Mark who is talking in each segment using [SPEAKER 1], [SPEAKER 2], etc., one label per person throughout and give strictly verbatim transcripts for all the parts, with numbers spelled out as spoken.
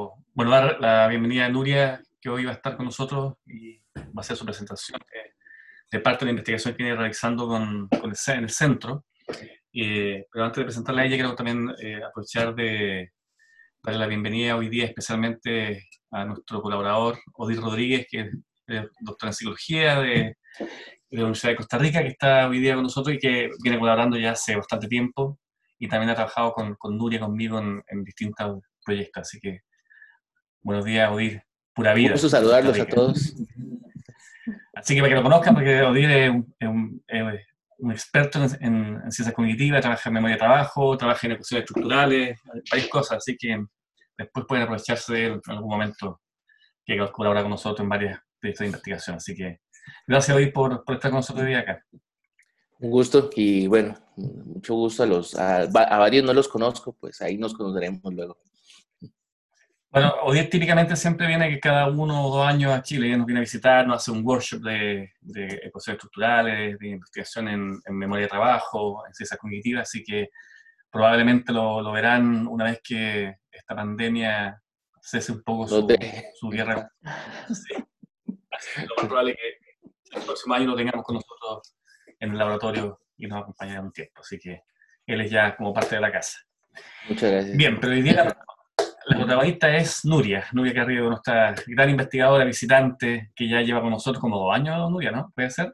[SPEAKER 1] quiero, bueno, dar la bienvenida a Nuria, que hoy va a estar con nosotros y va a hacer su presentación de, de parte de la investigación que viene realizando con, con el, en el centro. Eh, pero antes de presentarla a ella, quiero también eh, aprovechar de darle la bienvenida hoy día especialmente a nuestro colaborador, Odir Rodríguez, que es doctor en psicología de, de la Universidad de Costa Rica, que está hoy día con nosotros y que viene colaborando ya hace bastante tiempo, y también ha trabajado con, con Nuria, conmigo, en, en distintos proyectos. Así que buenos días, Odir, pura
[SPEAKER 2] Un
[SPEAKER 1] vida,
[SPEAKER 2] gusto
[SPEAKER 1] Costa
[SPEAKER 2] saludarlos a
[SPEAKER 1] Rica.
[SPEAKER 2] todos.
[SPEAKER 1] Así que para que lo conozcan, porque Odir es un, es un, es un experto en, en, en ciencias cognitivas, trabaja en memoria de trabajo, trabaja en ecuaciones estructurales, varias cosas, así que después pueden aprovecharse de él en algún momento, que colabora con nosotros en varias proyectos de investigación. Así que gracias, Odir, por, por estar con nosotros hoy día acá.
[SPEAKER 2] Un gusto y bueno, mucho gusto a los, a, a varios no los conozco, pues ahí nos conoceremos luego.
[SPEAKER 1] Bueno, Odir típicamente siempre viene que cada uno o dos años a Chile, y nos viene a visitar, nos hace un workshop de, de ecuaciones estructurales, de investigación en, en memoria de trabajo, en ciencias cognitivas, así que probablemente lo, lo verán una vez que esta pandemia cese un poco
[SPEAKER 2] Los
[SPEAKER 1] su,
[SPEAKER 2] de...
[SPEAKER 1] su guerra. Sí. Así que lo más probable es que el próximo año lo tengamos con nosotros en el laboratorio y nos acompañará un tiempo, así que él es ya como parte de la casa.
[SPEAKER 2] Muchas gracias.
[SPEAKER 1] Bien, pero hoy día la, la protagonista es Nuria, Nuria Carrillo, nuestra gran investigadora visitante que ya lleva con nosotros como dos años, Nuria, ¿no? ¿Puede ser?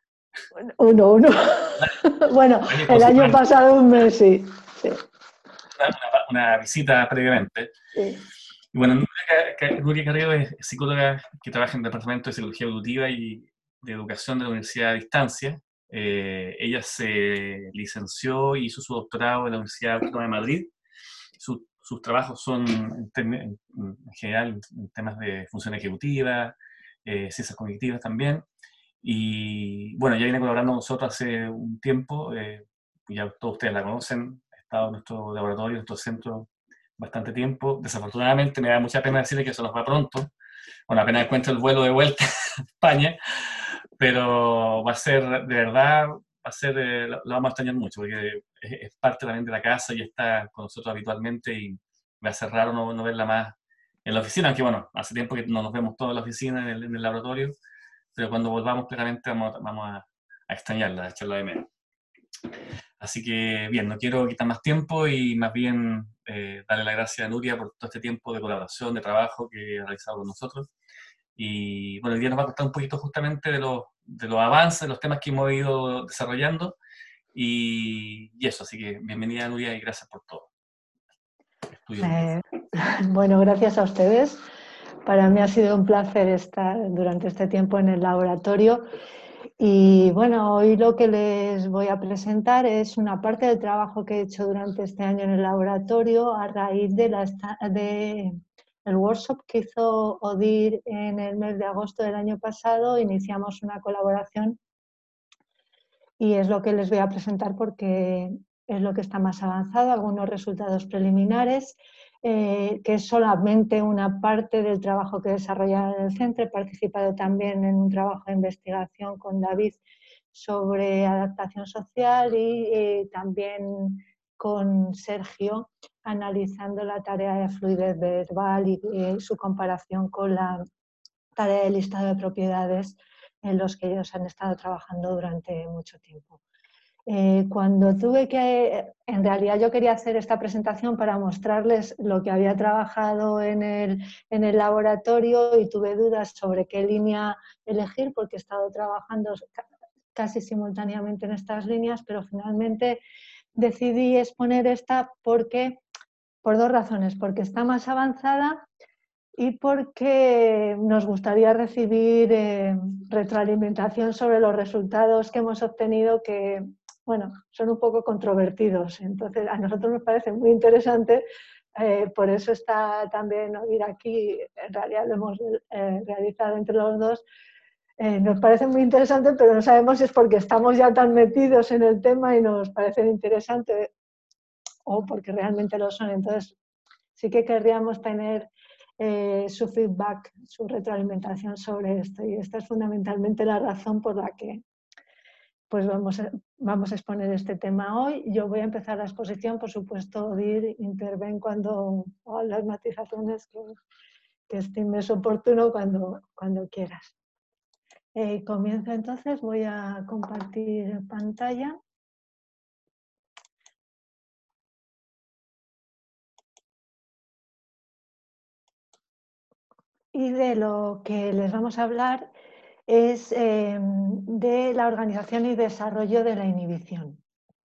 [SPEAKER 3] Uno, uno. Bueno,
[SPEAKER 1] Años como
[SPEAKER 3] el
[SPEAKER 1] si
[SPEAKER 3] año
[SPEAKER 1] fueran
[SPEAKER 3] pasado un mes, sí. sí.
[SPEAKER 1] una, una, una visita previamente.
[SPEAKER 3] Sí.
[SPEAKER 1] Y bueno, Nuria, Nuria Carrillo es psicóloga que trabaja en el Departamento de Psicología Evolutiva y de Educación de la Universidad a Distancia. Eh, ella se licenció y hizo su doctorado en la Universidad Autónoma de Madrid. Su, sus trabajos son en, en, en general en temas de función ejecutiva, eh, ciencias cognitivas también. Y bueno, ya viene colaborando con nosotros hace un tiempo, eh, ya todos ustedes la conocen, ha estado en nuestro laboratorio, en nuestro centro bastante tiempo. Desafortunadamente me da mucha pena decirle que eso nos va pronto. Bueno, apenas encuentro el vuelo de vuelta a España, pero va a ser, de verdad, va a ser, eh, lo, lo vamos a extrañar mucho, porque es, es, parte también de la casa y está con nosotros habitualmente, y va a ser raro no, no verla más en la oficina, aunque bueno, hace tiempo que no nos vemos todos en la oficina, en el, en el laboratorio, pero cuando volvamos claramente vamos, vamos a, a extrañarla, a echarla de menos. Así que bien, no quiero quitar más tiempo y más bien eh, darle las gracias a Nuria por todo este tiempo de colaboración, de trabajo que ha realizado con nosotros. Y bueno, el día nos va a contar un poquito justamente de los, de los avances, de los temas que hemos ido desarrollando y, y eso, así que bienvenida, Nuria, y gracias por todo.
[SPEAKER 3] Eh, bueno, gracias a ustedes. Para mí ha sido un placer estar durante este tiempo en el laboratorio. Y bueno, hoy lo que les voy a presentar es una parte del trabajo que he hecho durante este año en el laboratorio a raíz de la de el workshop que hizo Odir en el mes de agosto del año pasado. Iniciamos una colaboración y es lo que les voy a presentar porque es lo que está más avanzado, algunos resultados preliminares, eh, que es solamente una parte del trabajo que he desarrollado en el centro. He participado también en un trabajo de investigación con David sobre adaptación social y eh, también con Sergio analizando la tarea de fluidez verbal y eh, su comparación con la tarea de listado de propiedades en los que ellos han estado trabajando durante mucho tiempo. Eh, cuando tuve que, en realidad yo quería hacer esta presentación para mostrarles lo que había trabajado en el, en el laboratorio y tuve dudas sobre qué línea elegir porque he estado trabajando casi simultáneamente en estas líneas, pero finalmente decidí exponer esta porque, por dos razones, porque está más avanzada y porque nos gustaría recibir eh, retroalimentación sobre los resultados que hemos obtenido que, bueno, son un poco controvertidos. Entonces, a nosotros nos parece muy interesante, eh, por eso está también Odir aquí, en realidad lo hemos eh, realizado entre los dos. Eh, nos parece muy interesante, pero no sabemos si es porque estamos ya tan metidos en el tema y nos parecen interesantes o porque realmente lo son. Entonces, sí que querríamos tener eh, su feedback, su retroalimentación sobre esto. Y esta es fundamentalmente la razón por la que pues vamos a, vamos a exponer este tema hoy. Yo voy a empezar la exposición, por supuesto, Odir, interven cuando o las matizaciones que, que estimes oportuno cuando, cuando quieras. Eh, comienzo entonces, voy a compartir pantalla. Y de lo que les vamos a hablar es eh, de la organización y desarrollo de la inhibición.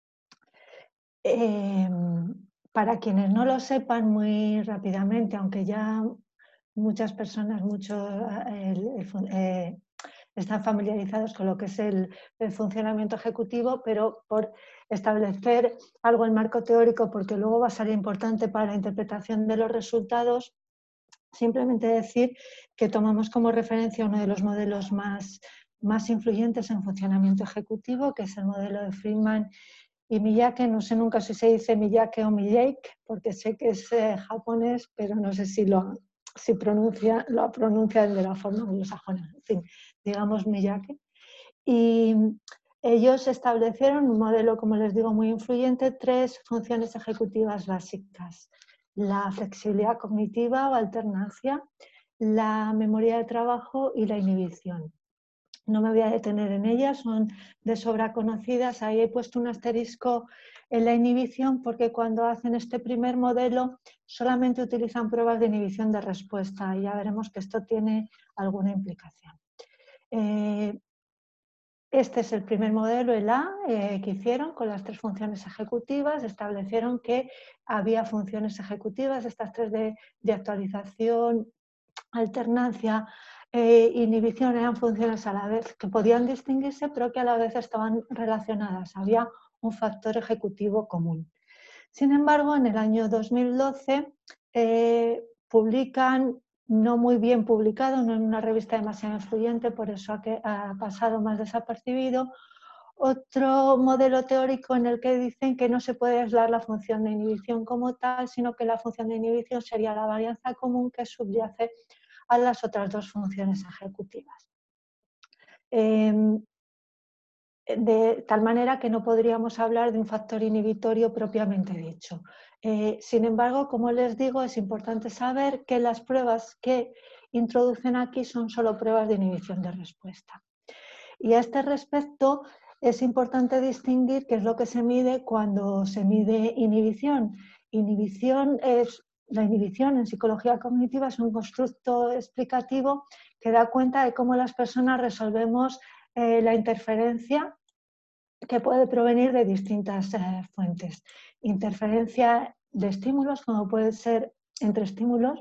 [SPEAKER 3] Eh, para quienes no lo sepan muy rápidamente, aunque ya muchas personas mucho, el, el, eh, están familiarizados con lo que es el, el funcionamiento ejecutivo, pero por establecer algo en marco teórico, porque luego va a ser importante para la interpretación de los resultados, simplemente decir que tomamos como referencia uno de los modelos más, más influyentes en funcionamiento ejecutivo, que es el modelo de Friedman y Miyake. No sé nunca si se dice Miyake o Miyake, porque sé que es eh, japonés, pero no sé si lo, si pronuncia, lo pronuncian de la forma anglosajona. En fin, digamos Miyake. Y ellos establecieron un modelo, como les digo, muy influyente, tres funciones ejecutivas básicas: la flexibilidad cognitiva o alternancia, la memoria de trabajo y la inhibición. No me voy a detener en ellas, son de sobra conocidas. Ahí he puesto un asterisco en la inhibición porque cuando hacen este primer modelo solamente utilizan pruebas de inhibición de respuesta y ya veremos que esto tiene alguna implicación. Eh, Este es el primer modelo, el A, eh, que hicieron con las tres funciones ejecutivas. Establecieron que había funciones ejecutivas, estas tres de, de actualización, alternancia, eh, inhibición, eran funciones a la vez que podían distinguirse, pero que a la vez estaban relacionadas. Había un factor ejecutivo común. Sin embargo, en el año dos mil doce eh, publican, no muy bien publicado, no en una revista demasiado influyente, por eso ha, que, ha pasado más desapercibido, otro modelo teórico en el que dicen que no se puede aislar la función de inhibición como tal, sino que la función de inhibición sería la varianza común que subyace a las otras dos funciones ejecutivas. Eh, de tal manera que no podríamos hablar de un factor inhibitorio propiamente dicho. Eh, sin embargo, como les digo, es importante saber que las pruebas que introducen aquí son solo pruebas de inhibición de respuesta. Y a este respecto es importante distinguir qué es lo que se mide cuando se mide inhibición. Inhibición es, la inhibición en psicología cognitiva es un constructo explicativo que da cuenta de cómo las personas resolvemos eh, la interferencia que puede provenir de distintas eh, fuentes. Interferencia de estímulos, como puede ser entre estímulos,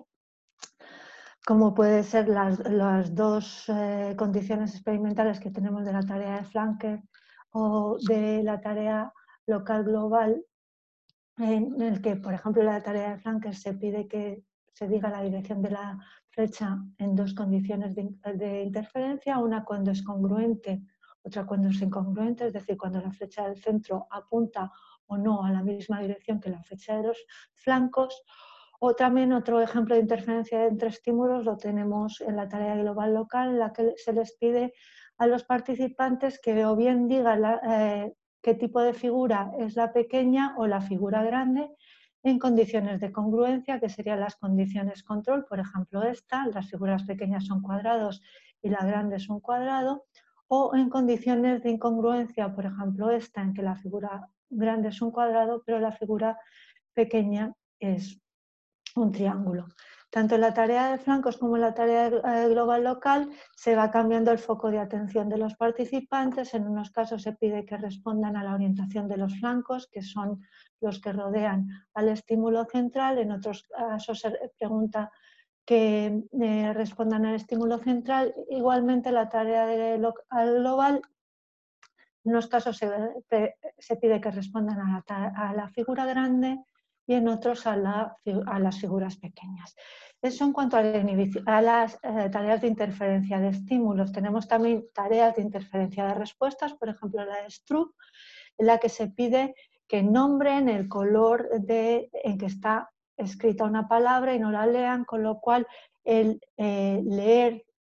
[SPEAKER 3] como puede ser las, las dos eh, condiciones experimentales que tenemos de la tarea de Flanker o de la tarea local global, en el que, por ejemplo, en la tarea de Flanker se pide que se diga la dirección de la flecha en dos condiciones de, de interferencia, una cuando es congruente, otra cuando es incongruente, es decir, cuando la flecha del centro apunta o no a la misma dirección que la flecha de los flancos. O también otro ejemplo de interferencia entre estímulos lo tenemos en la tarea global local, en la que se les pide a los participantes que o bien digan la, eh, qué tipo de figura es la pequeña o la figura grande en condiciones de congruencia, que serían las condiciones control, por ejemplo esta, las figuras pequeñas son cuadrados y la grande es un cuadrado, o en condiciones de incongruencia, por ejemplo esta, en que la figura grande es un cuadrado, pero la figura pequeña es un triángulo. Tanto en la tarea de flancos como en la tarea global local se va cambiando el foco de atención de los participantes. En unos casos se pide que respondan a la orientación de los flancos, que son los que rodean al estímulo central. En otros casos se pregunta que eh, respondan al estímulo central. Igualmente la tarea de local global, en unos casos se, se pide que respondan a la, a la figura grande y en otros a, la, a las figuras pequeñas. Eso en cuanto a, la a las eh, tareas de interferencia de estímulos. Tenemos también tareas de interferencia de respuestas, por ejemplo la de Stroop, en la que se pide que nombren el color de, en que está escrita una palabra y no la lean, con lo cual el eh, leer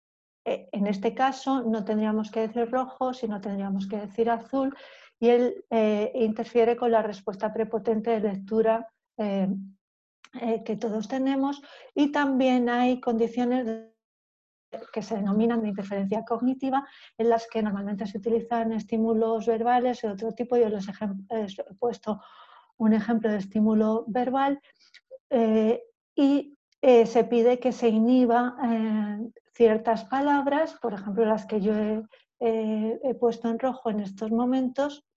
[SPEAKER 3] en este caso no tendríamos que decir rojo, sino tendríamos que decir azul, y él eh, interfiere con la respuesta prepotente de lectura eh, eh, que todos tenemos, y también hay condiciones de, que se denominan de interferencia cognitiva, en las que normalmente se utilizan estímulos verbales de otro tipo. Yo les he puesto un ejemplo de estímulo verbal eh, y eh, se pide que se inhiba eh, ciertas palabras, por ejemplo las que yo he, eh, he puesto en rojo en estos momentos,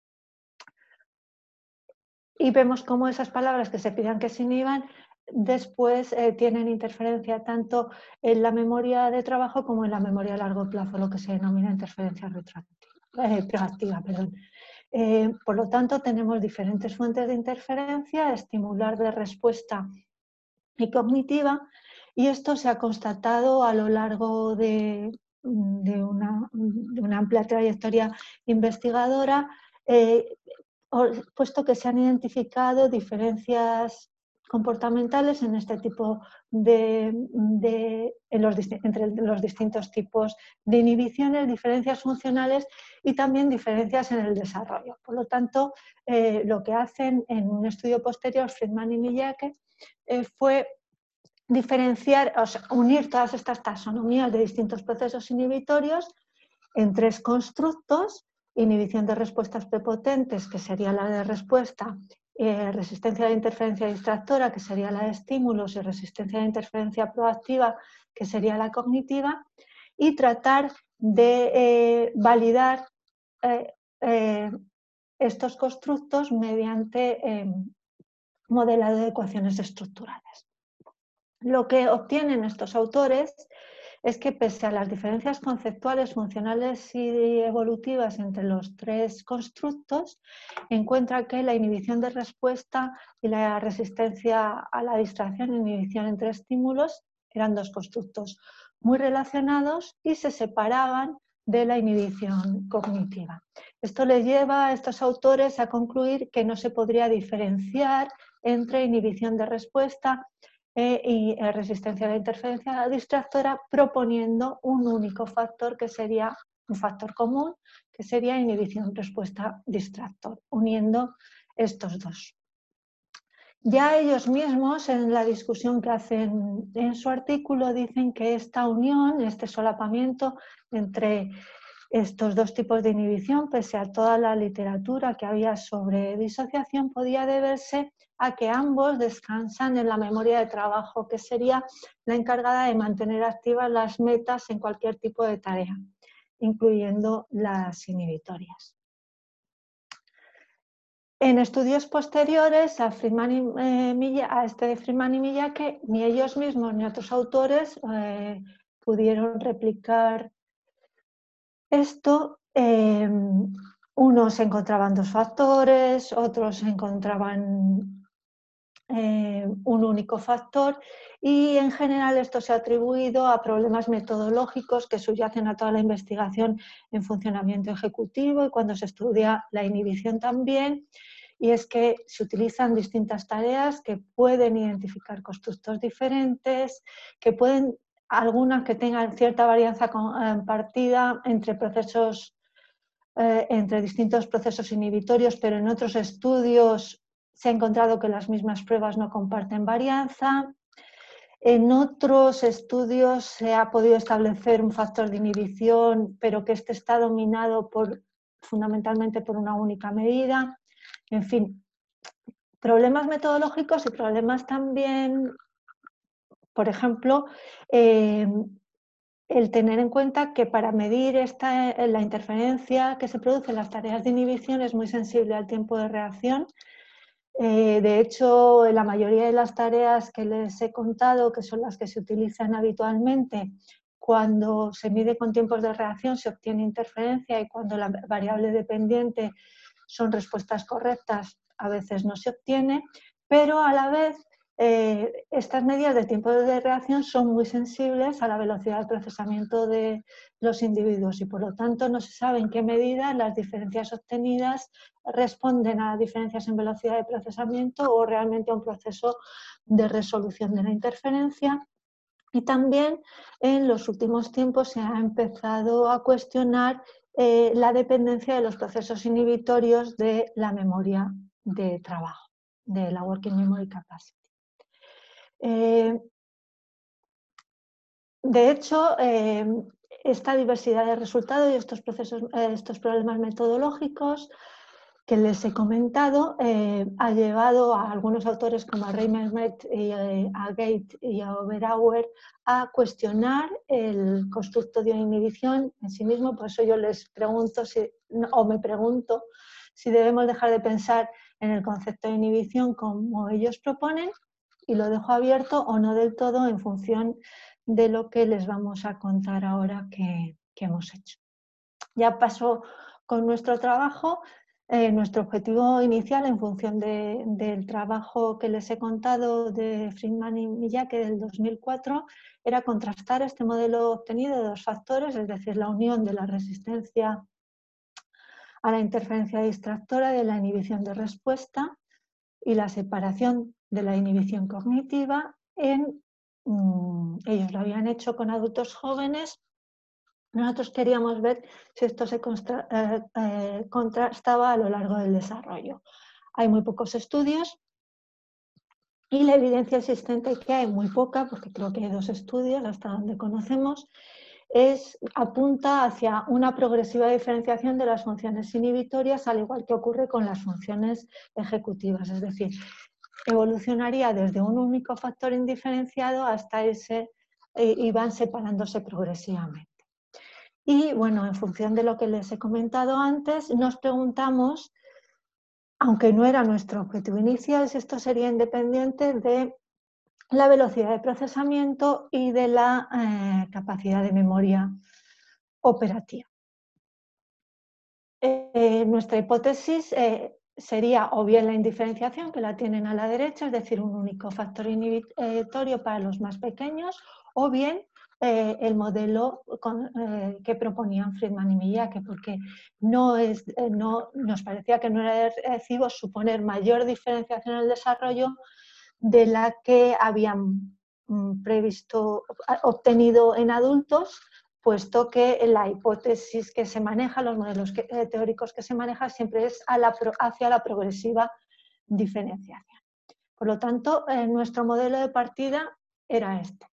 [SPEAKER 3] y vemos cómo esas palabras que se pidan que se inhiban después eh, tienen interferencia tanto en la memoria de trabajo como en la memoria a largo plazo, lo que se denomina interferencia retroactiva, eh, proactiva. Perdón. Eh, por lo tanto, tenemos diferentes fuentes de interferencia, estimular, de respuesta y cognitiva, y esto se ha constatado a lo largo de, de, una, de una amplia trayectoria investigadora, eh, puesto que se han identificado diferencias comportamentales en este tipo de, de en los, entre los distintos tipos de inhibiciones, diferencias funcionales y también diferencias en el desarrollo. Por lo tanto, eh, lo que hacen en un estudio posterior, Friedman y Miyake, eh, fue diferenciar, o sea, unir todas estas taxonomías de distintos procesos inhibitorios en tres constructos: inhibición de respuestas prepotentes, que sería la de respuesta, eh, resistencia a la interferencia distractora, que sería la de estímulos, y resistencia a la interferencia proactiva, que sería la cognitiva, y tratar de eh, validar eh, eh, estos constructos mediante eh, modelado de ecuaciones estructurales. Lo que obtienen estos autores es que, pese a las diferencias conceptuales, funcionales y evolutivas entre los tres constructos, encuentra que la inhibición de respuesta y la resistencia a la distracción, inhibición entre estímulos, eran dos constructos muy relacionados y se separaban de la inhibición cognitiva. Esto les lleva a estos autores a concluir que no se podría diferenciar entre inhibición de respuesta Eh, y eh, resistencia a la interferencia distractora, proponiendo un único factor, que sería un factor común, que sería inhibición-respuesta distractor, uniendo estos dos. Ya ellos mismos, en la discusión que hacen en su artículo, dicen que esta unión, este solapamiento entre estos dos tipos de inhibición, pese a toda la literatura que había sobre disociación, podía deberse a que ambos descansan en la memoria de trabajo, que sería la encargada de mantener activas las metas en cualquier tipo de tarea, incluyendo las inhibitorias. En estudios posteriores a, Friedman y, eh, a este de Friedman y Miyake, ni ellos mismos ni otros autores eh, pudieron replicar esto. Eh, unos encontraban dos factores, otros encontraban eh, un único factor, y en general esto se ha atribuido a problemas metodológicos que subyacen a toda la investigación en funcionamiento ejecutivo y cuando se estudia la inhibición también, y es que se utilizan distintas tareas que pueden identificar constructos diferentes, que pueden, algunas que tengan cierta varianza compartida entre procesos, eh, entre distintos procesos inhibitorios, pero en otros estudios se ha encontrado que las mismas pruebas no comparten varianza. En otros estudios se ha podido establecer un factor de inhibición, pero que este está dominado por, fundamentalmente por una única medida. En fin, problemas metodológicos y problemas también, por ejemplo, eh, el tener en cuenta que para medir esta, la interferencia que se produce en las tareas de inhibición es muy sensible al tiempo de reacción. Eh, de hecho, en la mayoría de las tareas que les he contado, que son las que se utilizan habitualmente, cuando se mide con tiempos de reacción se obtiene interferencia, y cuando la variable dependiente son respuestas correctas, a veces no se obtiene, pero a la vez eh, estas medidas de tiempo de reacción son muy sensibles a la velocidad de procesamiento de los individuos, y por lo tanto no se sabe en qué medida las diferencias obtenidas responden a diferencias en velocidad de procesamiento o realmente a un proceso de resolución de la interferencia. Y también en los últimos tiempos se ha empezado a cuestionar eh, la dependencia de los procesos inhibitorios de la memoria de trabajo, de la Working Memory Capacity. Eh, de hecho, eh, esta diversidad de resultados y estos, procesos, eh, estos problemas metodológicos que les he comentado eh, ha llevado a algunos autores como a Reimermet, y, eh, a Gate y a Oberauer a cuestionar el constructo de inhibición en sí mismo. Por eso yo les pregunto, si, o me pregunto, si debemos dejar de pensar en el concepto de inhibición como ellos proponen, y lo dejo abierto o no del todo en función de lo que les vamos a contar ahora que, que hemos hecho. Ya pasó con nuestro trabajo. Eh, nuestro objetivo inicial, en función de, del trabajo que les he contado de Friedman y Miyake del dos mil cuatro, era contrastar este modelo obtenido de dos factores, es decir, la unión de la resistencia a la interferencia distractora de la inhibición de respuesta y la separación de la inhibición cognitiva. En, mmm, ellos lo habían hecho con adultos jóvenes. Nosotros queríamos ver si esto se contra, eh, eh, contrastaba a lo largo del desarrollo. Hay muy pocos estudios y la evidencia existente, que hay muy poca, porque creo que hay dos estudios hasta donde conocemos, es, apunta hacia una progresiva diferenciación de las funciones inhibitorias, al igual que ocurre con las funciones ejecutivas. Es decir, evolucionaría desde un único factor indiferenciado hasta ese, eh, y van separándose progresivamente. Y bueno, en función de lo que les he comentado antes, nos preguntamos, aunque no era nuestro objetivo inicial, si esto sería independiente de la velocidad de procesamiento y de la eh, capacidad de memoria operativa. Eh, nuestra hipótesis eh, sería o bien la indiferenciación, que la tienen a la derecha, es decir, un único factor inhibitorio para los más pequeños, o bien Eh, el modelo con, eh, que proponían Friedman y Miyake, porque no es, eh, no, nos parecía que no era de recibo suponer mayor diferenciación en el desarrollo de la que habían mm, previsto, obtenido en adultos, puesto que la hipótesis que se maneja, los modelos que, eh, teóricos que se manejan, siempre es a la, hacia la progresiva diferenciación. Por lo tanto, eh, nuestro modelo de partida era este.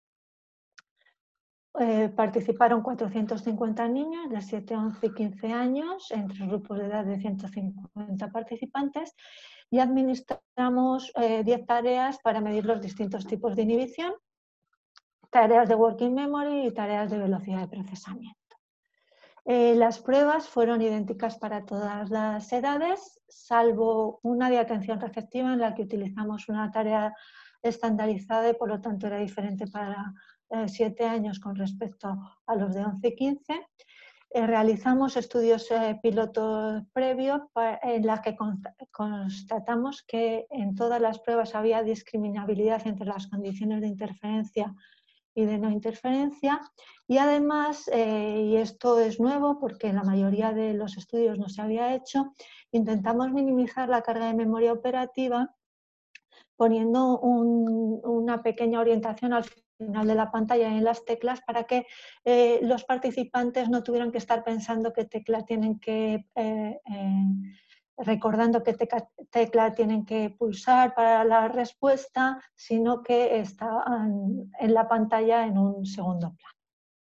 [SPEAKER 3] Eh, participaron cuatrocientos cincuenta niños de siete, once y quince años, entre grupos de edad de ciento cincuenta participantes, y administramos eh, diez tareas para medir los distintos tipos de inhibición, tareas de working memory y tareas de velocidad de procesamiento. Eh, las pruebas fueron idénticas para todas las edades, salvo una de atención receptiva en la que utilizamos una tarea estandarizada y por lo tanto era diferente para siete años con respecto a los de once y quince. Eh, realizamos estudios eh, pilotos previos en los que constatamos que en todas las pruebas había discriminabilidad entre las condiciones de interferencia y de no interferencia, y además, eh, y esto es nuevo porque en la mayoría de los estudios no se había hecho, intentamos minimizar la carga de memoria operativa poniendo un, una pequeña orientación al final de la pantalla en las teclas para que eh, los participantes no tuvieran que estar pensando qué tecla tienen que, eh, eh, recordando qué tecla, tecla tienen que pulsar para la respuesta, sino que estaban en la pantalla en un segundo plano.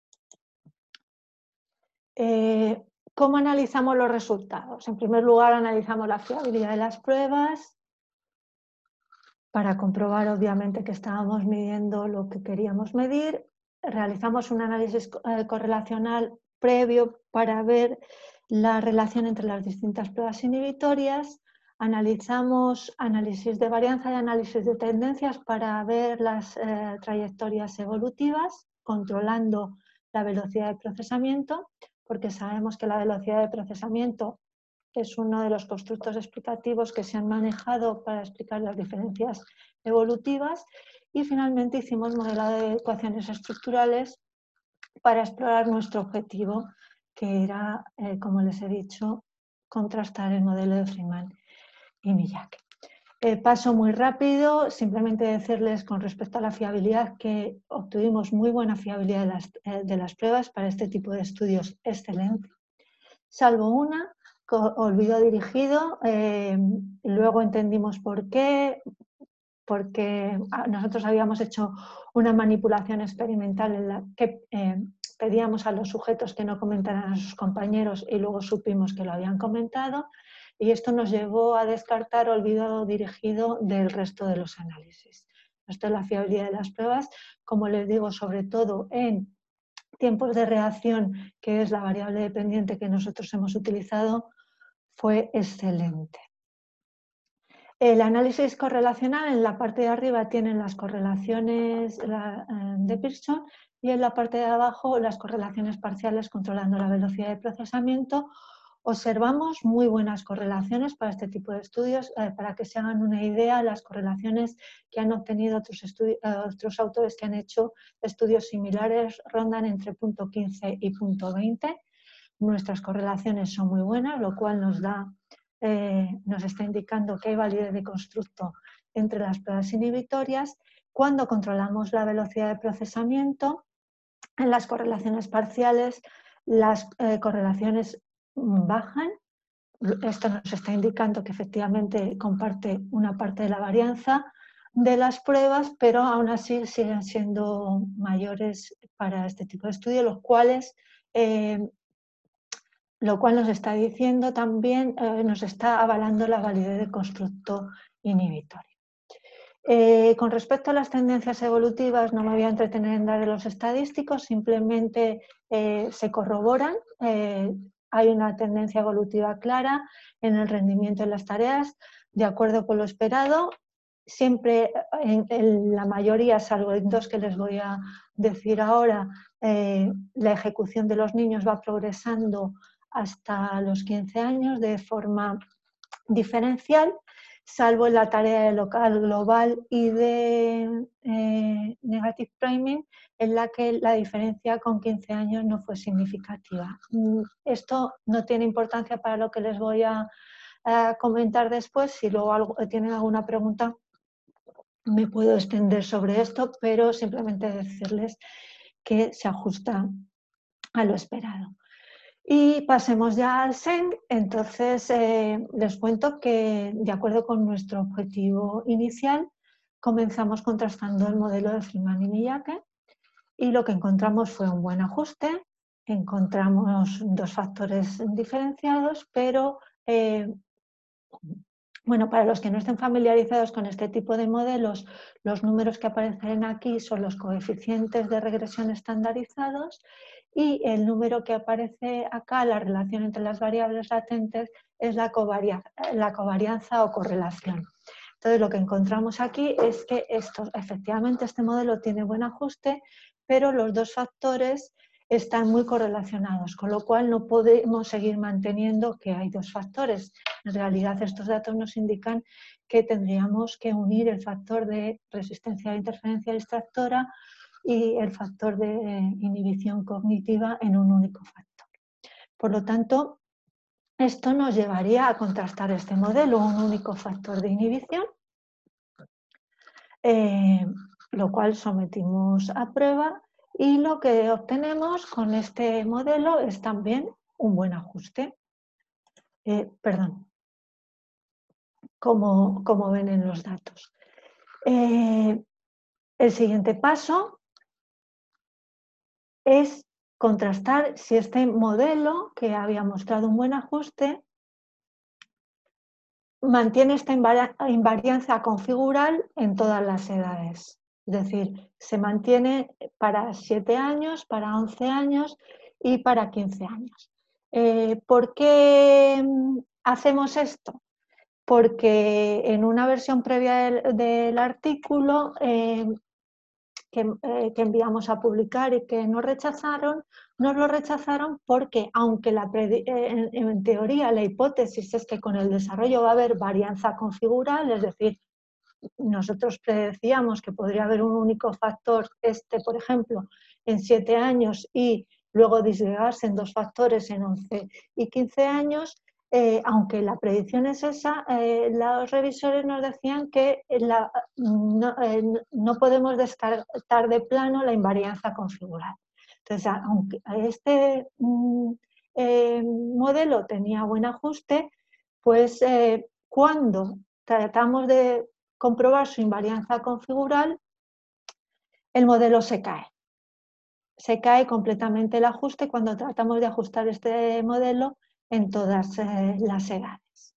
[SPEAKER 3] Eh, ¿Cómo analizamos los resultados? En primer lugar, analizamos la fiabilidad de las pruebas, para comprobar obviamente que estábamos midiendo lo que queríamos medir. Realizamos un análisis correlacional previo para ver la relación entre las distintas pruebas inhibitorias. Analizamos análisis de varianza y análisis de tendencias para ver las eh, trayectorias evolutivas, controlando la velocidad de procesamiento, porque sabemos que la velocidad de procesamiento es uno de los constructos explicativos que se han manejado para explicar las diferencias evolutivas. Y finalmente hicimos modelado de ecuaciones estructurales para explorar nuestro objetivo, que era, eh, como les he dicho, contrastar el modelo de Friedman y Miyake. Eh, paso muy rápido, simplemente decirles con respecto a la fiabilidad que obtuvimos muy buena fiabilidad de las, eh, de las pruebas para este tipo de estudios, excelente. Salvo una, olvido dirigido, eh, luego entendimos por qué, porque nosotros habíamos hecho una manipulación experimental en la que eh, pedíamos a los sujetos que no comentaran a sus compañeros y luego supimos que lo habían comentado, y esto nos llevó a descartar olvido dirigido del resto de los análisis. Esto es la fiabilidad de las pruebas, como les digo, sobre todo en tiempos de reacción, que es la variable dependiente que nosotros hemos utilizado, fue excelente. El análisis correlacional, en la parte de arriba tienen las correlaciones de Pearson y en la parte de abajo las correlaciones parciales controlando la velocidad de procesamiento. Observamos muy buenas correlaciones para este tipo de estudios. Eh, para que se hagan una idea, las correlaciones que han obtenido otros, eh, otros autores que han hecho estudios similares rondan entre punto quince y punto veinte. Nuestras correlaciones son muy buenas, lo cual nos da Eh, nos está indicando que hay validez de constructo entre las pruebas inhibitorias. Cuando controlamos la velocidad de procesamiento, en las correlaciones parciales, las eh, correlaciones bajan. Esto nos está indicando que efectivamente comparte una parte de la varianza de las pruebas, pero aún así siguen siendo mayores para este tipo de estudios, los cuales eh, lo cual nos está diciendo también, eh, nos está avalando la validez de constructo inhibitorio. Eh, con respecto a las tendencias evolutivas, no me voy a entretener en dar los estadísticos, simplemente eh, se corroboran. Eh, hay una tendencia evolutiva clara en el rendimiento de las tareas, de acuerdo con lo esperado. Siempre, en, en la mayoría, salvo en dos que les voy a decir ahora, eh, la ejecución de los niños va progresando hasta los quince años de forma diferencial, salvo en la tarea de local global y de eh, negative priming, en la que la diferencia con quince años no fue significativa. Esto no tiene importancia para lo que les voy a, a comentar después. Si luego algo, tienen alguna pregunta, me puedo extender sobre esto, pero simplemente decirles que se ajusta a lo esperado. Y pasemos ya al S E N. Entonces, eh, les cuento que, de acuerdo con nuestro objetivo inicial, comenzamos contrastando el modelo de Freeman y Miyake, y lo que encontramos fue un buen ajuste. Encontramos dos factores diferenciados, pero eh, bueno, para los que no estén familiarizados con este tipo de modelos, los números que aparecen aquí son los coeficientes de regresión estandarizados, y el número que aparece acá, la relación entre las variables latentes, es la, covaria, la covarianza o correlación. Entonces, lo que encontramos aquí es que esto, efectivamente este modelo tiene buen ajuste, pero los dos factores están muy correlacionados, con lo cual no podemos seguir manteniendo que hay dos factores. En realidad, estos datos nos indican que tendríamos que unir el factor de resistencia a la interferencia distractora y el factor de inhibición cognitiva en un único factor. Por lo tanto, esto nos llevaría a contrastar este modelo, un único factor de inhibición, eh, lo cual sometimos a prueba, y lo que obtenemos con este modelo es también un buen ajuste. Eh, perdón, como, como ven en los datos. Eh, el siguiente paso es contrastar si este modelo, que había mostrado un buen ajuste, mantiene esta invariancia configural en todas las edades. Es decir, se mantiene para siete años, para once años y para quince años. Eh, ¿Por qué hacemos esto? Porque en una versión previa del, del artículo eh, que, eh, que enviamos a publicar y que nos rechazaron, nos lo rechazaron porque, aunque la eh, en, en teoría la hipótesis es que con el desarrollo va a haber varianza configural, es decir, nosotros predecíamos que podría haber un único factor, este por ejemplo, en siete años y luego disgregarse en dos factores en once y quince años, eh, aunque la predicción es esa, eh, los revisores nos decían que la, no, eh, no podemos descartar de plano la invarianza configural. Entonces, aunque este mm, eh, modelo tenía buen ajuste, pues eh, cuando tratamos de comprobar su invarianza configural, el modelo se cae. Se cae completamente el ajuste cuando tratamos de ajustar este modelo en todas eh, las edades.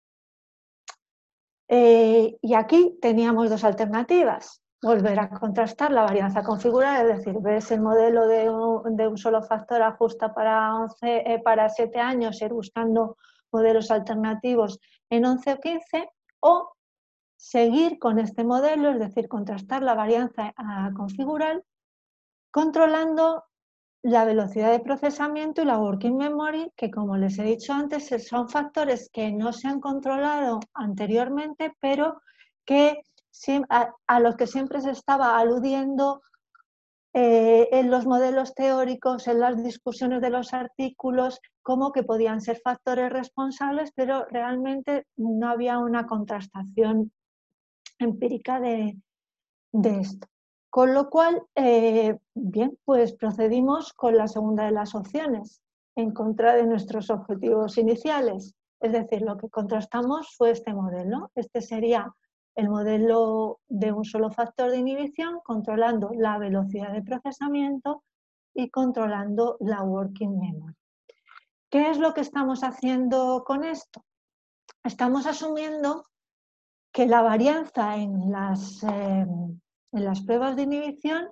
[SPEAKER 3] Eh, y aquí teníamos dos alternativas. Volver a contrastar la varianza configural, es decir, ves el modelo de un, de un solo factor ajusta para, once, eh, para siete años, ir buscando modelos alternativos en once o quince, o seguir con este modelo, es decir, contrastar la varianza configural, controlando la velocidad de procesamiento y la working memory, que como les he dicho antes, son factores que no se han controlado anteriormente, pero que, a, a los que siempre se estaba aludiendo eh, en los modelos teóricos, en las discusiones de los artículos, como que podían ser factores responsables, pero realmente no había una contrastación empírica de, de esto. Con lo cual, eh, bien, pues procedimos con la segunda de las opciones, en contra de nuestros objetivos iniciales. Es decir, lo que contrastamos fue este modelo. Este sería el modelo de un solo factor de inhibición, controlando la velocidad de procesamiento y controlando la working memory. ¿Qué es lo que estamos haciendo con esto? Estamos asumiendo que la varianza en las, eh, en las pruebas de inhibición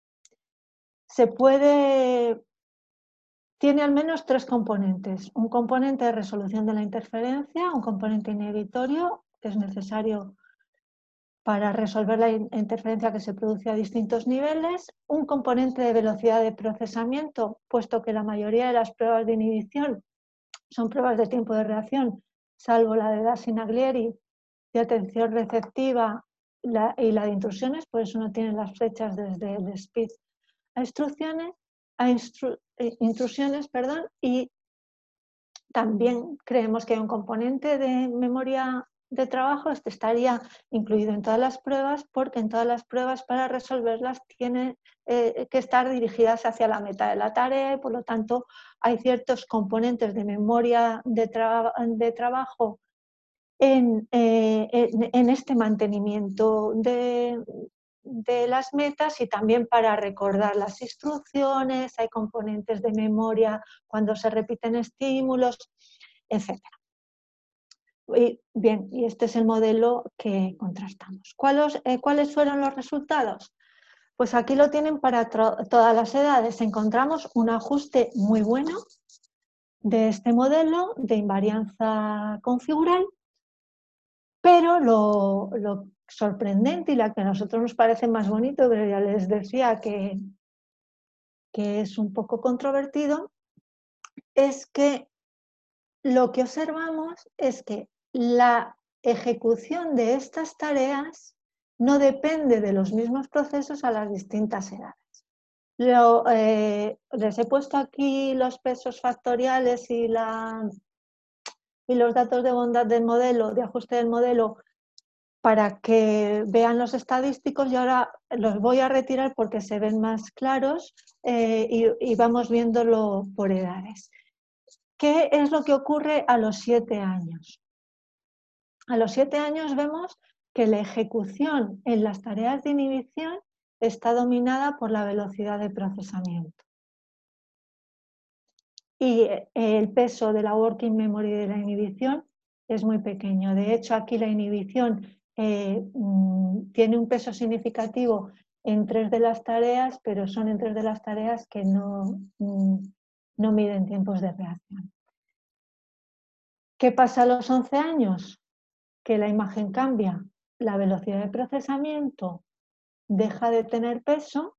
[SPEAKER 3] se puede, tiene al menos tres componentes. Un componente de resolución de la interferencia, un componente inhibitorio, que es necesario para resolver la interferencia que se produce a distintos niveles, un componente de velocidad de procesamiento, puesto que la mayoría de las pruebas de inhibición son pruebas de tiempo de reacción, salvo la de Darcy-Naglieri, de atención receptiva la, y la de intrusiones, por eso no tienen las flechas desde el speed a instrucciones, a instru, intrusiones, perdón, y también creemos que hay un componente de memoria de trabajo, este estaría incluido en todas las pruebas, porque en todas las pruebas para resolverlas tienen eh, que estar dirigidas hacia la meta de la tarea y por lo tanto hay ciertos componentes de memoria de, tra de trabajo en, eh, en, en este mantenimiento de, de las metas y también para recordar las instrucciones, hay componentes de memoria cuando se repiten estímulos, etcétera. Y, bien, y este es el modelo que contrastamos. ¿Cuáles, eh, ¿Cuáles fueron los resultados? Pues aquí lo tienen para todas las edades. Encontramos un ajuste muy bueno de este modelo de invarianza configural, pero lo, lo sorprendente y la que a nosotros nos parece más bonito, pero ya les decía que, que es un poco controvertido, es que lo que observamos es que la ejecución de estas tareas no depende de los mismos procesos a las distintas edades. Lo, eh, les he puesto aquí los pesos factoriales y, la, y los datos de bondad del modelo, de ajuste del modelo, para que vean los estadísticos y ahora los voy a retirar porque se ven más claros eh, y, y vamos viéndolo por edades. ¿Qué es lo que ocurre a los siete años? A los siete años vemos que la ejecución en las tareas de inhibición está dominada por la velocidad de procesamiento. Y el peso de la working memory de la inhibición es muy pequeño. De hecho, aquí la inhibición eh, tiene un peso significativo en tres de las tareas, pero son en tres de las tareas que no, no miden tiempos de reacción. ¿Qué pasa a los once años? Que la imagen cambia. La velocidad de procesamiento deja de tener peso,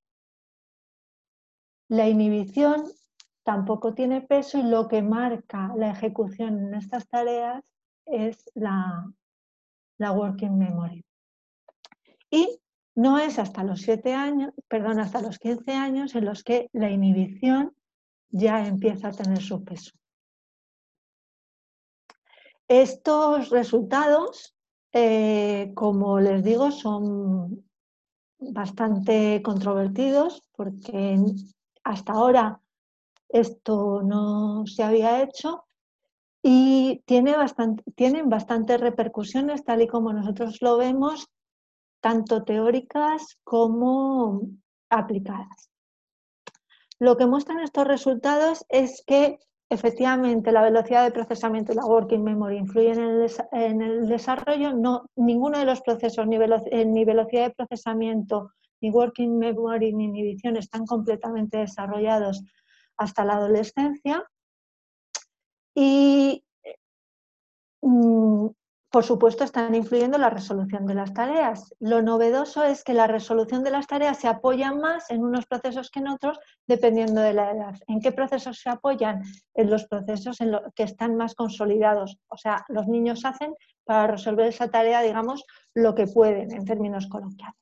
[SPEAKER 3] la inhibición tampoco tiene peso y lo que marca la ejecución en estas tareas es la, la working memory. Y no es hasta los siete años, perdón, hasta los quince años en los que la inhibición ya empieza a tener su peso. Estos resultados, eh, como les digo, son bastante controvertidos porque hasta ahora esto no se había hecho y tiene bastante, tienen bastantes repercusiones, tal y como nosotros lo vemos, tanto teóricas como aplicadas. Lo que muestran estos resultados es que efectivamente la velocidad de procesamiento y la working memory influyen en el, en el desarrollo. No, ninguno de los procesos, ni, velo, ni velocidad de procesamiento, ni working memory, ni inhibición están completamente desarrollados hasta la adolescencia. Y mmm, por supuesto, están influyendo en la resolución de las tareas. Lo novedoso es que la resolución de las tareas se apoya más en unos procesos que en otros, dependiendo de la edad. ¿En qué procesos se apoyan? En los procesos en los que están más consolidados. O sea, los niños hacen para resolver esa tarea, digamos, lo que pueden, en términos coloquiales.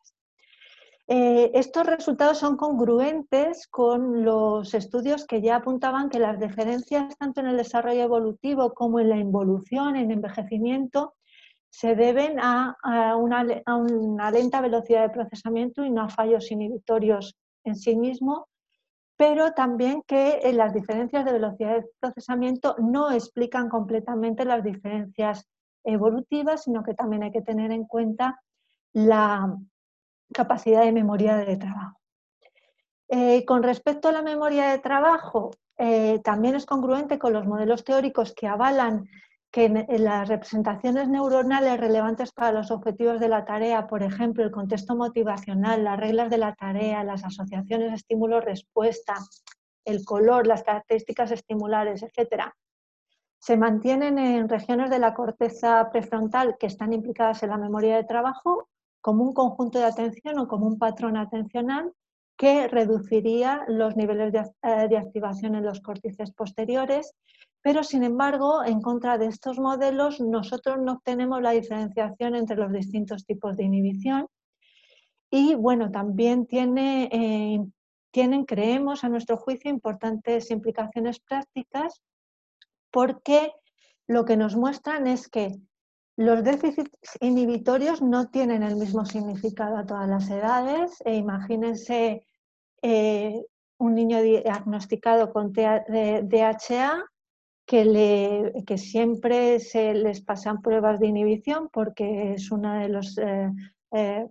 [SPEAKER 3] Eh, estos resultados son congruentes con los estudios que ya apuntaban que las diferencias tanto en el desarrollo evolutivo como en la involución, en envejecimiento, se deben a, a, una, a una lenta velocidad de procesamiento y no a fallos inhibitorios en sí mismo, pero también que las diferencias de velocidad de procesamiento no explican completamente las diferencias evolutivas, sino que también hay que tener en cuenta la capacidad de memoria de trabajo. Eh, con respecto a la memoria de trabajo, eh, también es congruente con los modelos teóricos que avalan que en, en las representaciones neuronales relevantes para los objetivos de la tarea, por ejemplo, el contexto motivacional, las reglas de la tarea, las asociaciones estímulo-respuesta, el color, las características estimulares, etcétera, se mantienen en regiones de la corteza prefrontal que están implicadas en la memoria de trabajo como un conjunto de atención o como un patrón atencional que reduciría los niveles de, eh, de activación en los córtices posteriores, pero sin embargo, en contra de estos modelos, nosotros no obtenemos la diferenciación entre los distintos tipos de inhibición y, bueno, también tiene, eh, tienen, creemos, a nuestro juicio, importantes implicaciones prácticas porque lo que nos muestran es que los déficits inhibitorios no tienen el mismo significado a todas las edades. E imagínense eh, un niño diagnosticado con D H A que, le, que siempre se les pasan pruebas de inhibición porque es uno de los, eh, eh,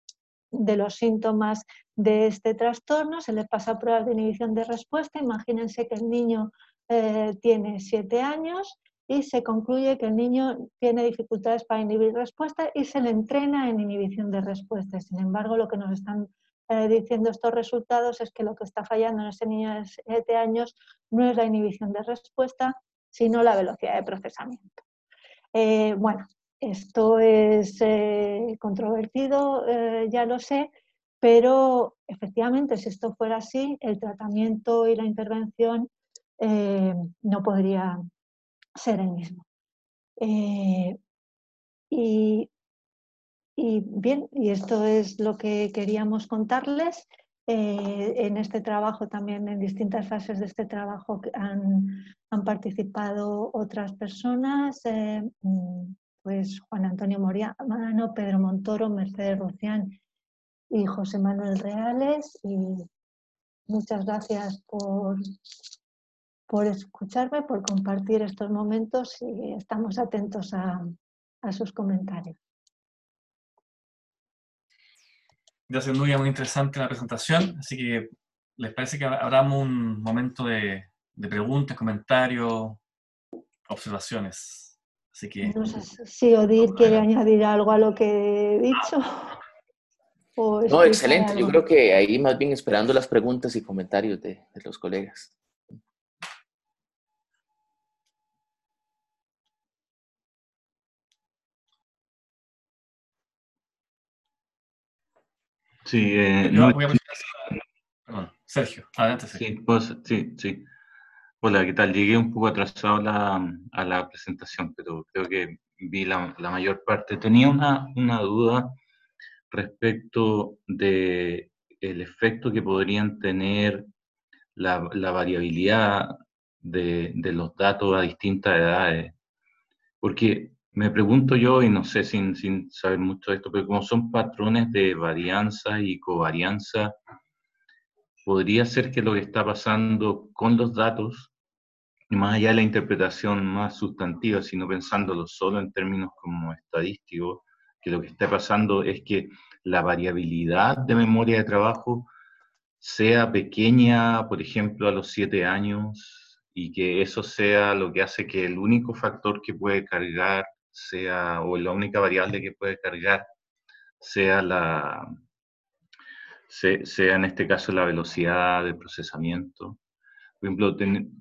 [SPEAKER 3] de los síntomas de este trastorno, se les pasa pruebas de inhibición de respuesta. Imagínense que el niño eh, tiene siete años y se concluye que el niño tiene dificultades para inhibir respuesta y se le entrena en inhibición de respuesta. Sin embargo, lo que nos están eh, diciendo estos resultados es que lo que está fallando en ese niño de siete años no es la inhibición de respuesta, sino la velocidad de procesamiento. Eh, bueno, esto es eh, controvertido, eh, ya lo sé, pero efectivamente, si esto fuera así, el tratamiento y la intervención eh, no podría ser el mismo. Eh, y, y bien, y esto es lo que queríamos contarles. Eh, en este trabajo también, en distintas fases de este trabajo, han, han participado otras personas, eh, pues Juan Antonio Moriano, Pedro Montoro, Mercedes Rufián y José Manuel Reales. Y muchas gracias por, por escucharme, por compartir estos momentos y estamos atentos a, a sus comentarios.
[SPEAKER 1] Gracias, Nuria, muy interesante la presentación, así que ¿les parece que abramos un momento de, de preguntas, comentarios, observaciones? Así que...
[SPEAKER 3] No sé si Odile quiere añadir algo a lo que he dicho. O
[SPEAKER 2] no, excelente. Algo. Yo creo que ahí más bien esperando las preguntas y comentarios de, de los colegas.
[SPEAKER 4] Sí, eh,
[SPEAKER 1] Yo
[SPEAKER 4] no,
[SPEAKER 1] voy a presentar... Perdón, Sergio, adelante, Sergio.
[SPEAKER 4] Sí, pues, sí, sí. Hola, ¿qué tal? Llegué un poco atrasado a la, a la presentación, pero creo que vi la, la mayor parte. Tenía una, una duda respecto de el efecto que podrían tener la, la variabilidad de, de los datos a distintas edades. Porque me pregunto yo, y no sé sin, sin saber mucho de esto, pero como son patrones de varianza y covarianza, podría ser que lo que está pasando con los datos, más allá de la interpretación más sustantiva, sino pensándolo solo en términos como estadísticos, que lo que está pasando es que la variabilidad de memoria de trabajo sea pequeña, por ejemplo, a los siete años, y que eso sea lo que hace que el único factor que puede cargar sea, o la única variable que puede cargar sea la, sea en este caso la velocidad de procesamiento. Por ejemplo, ten,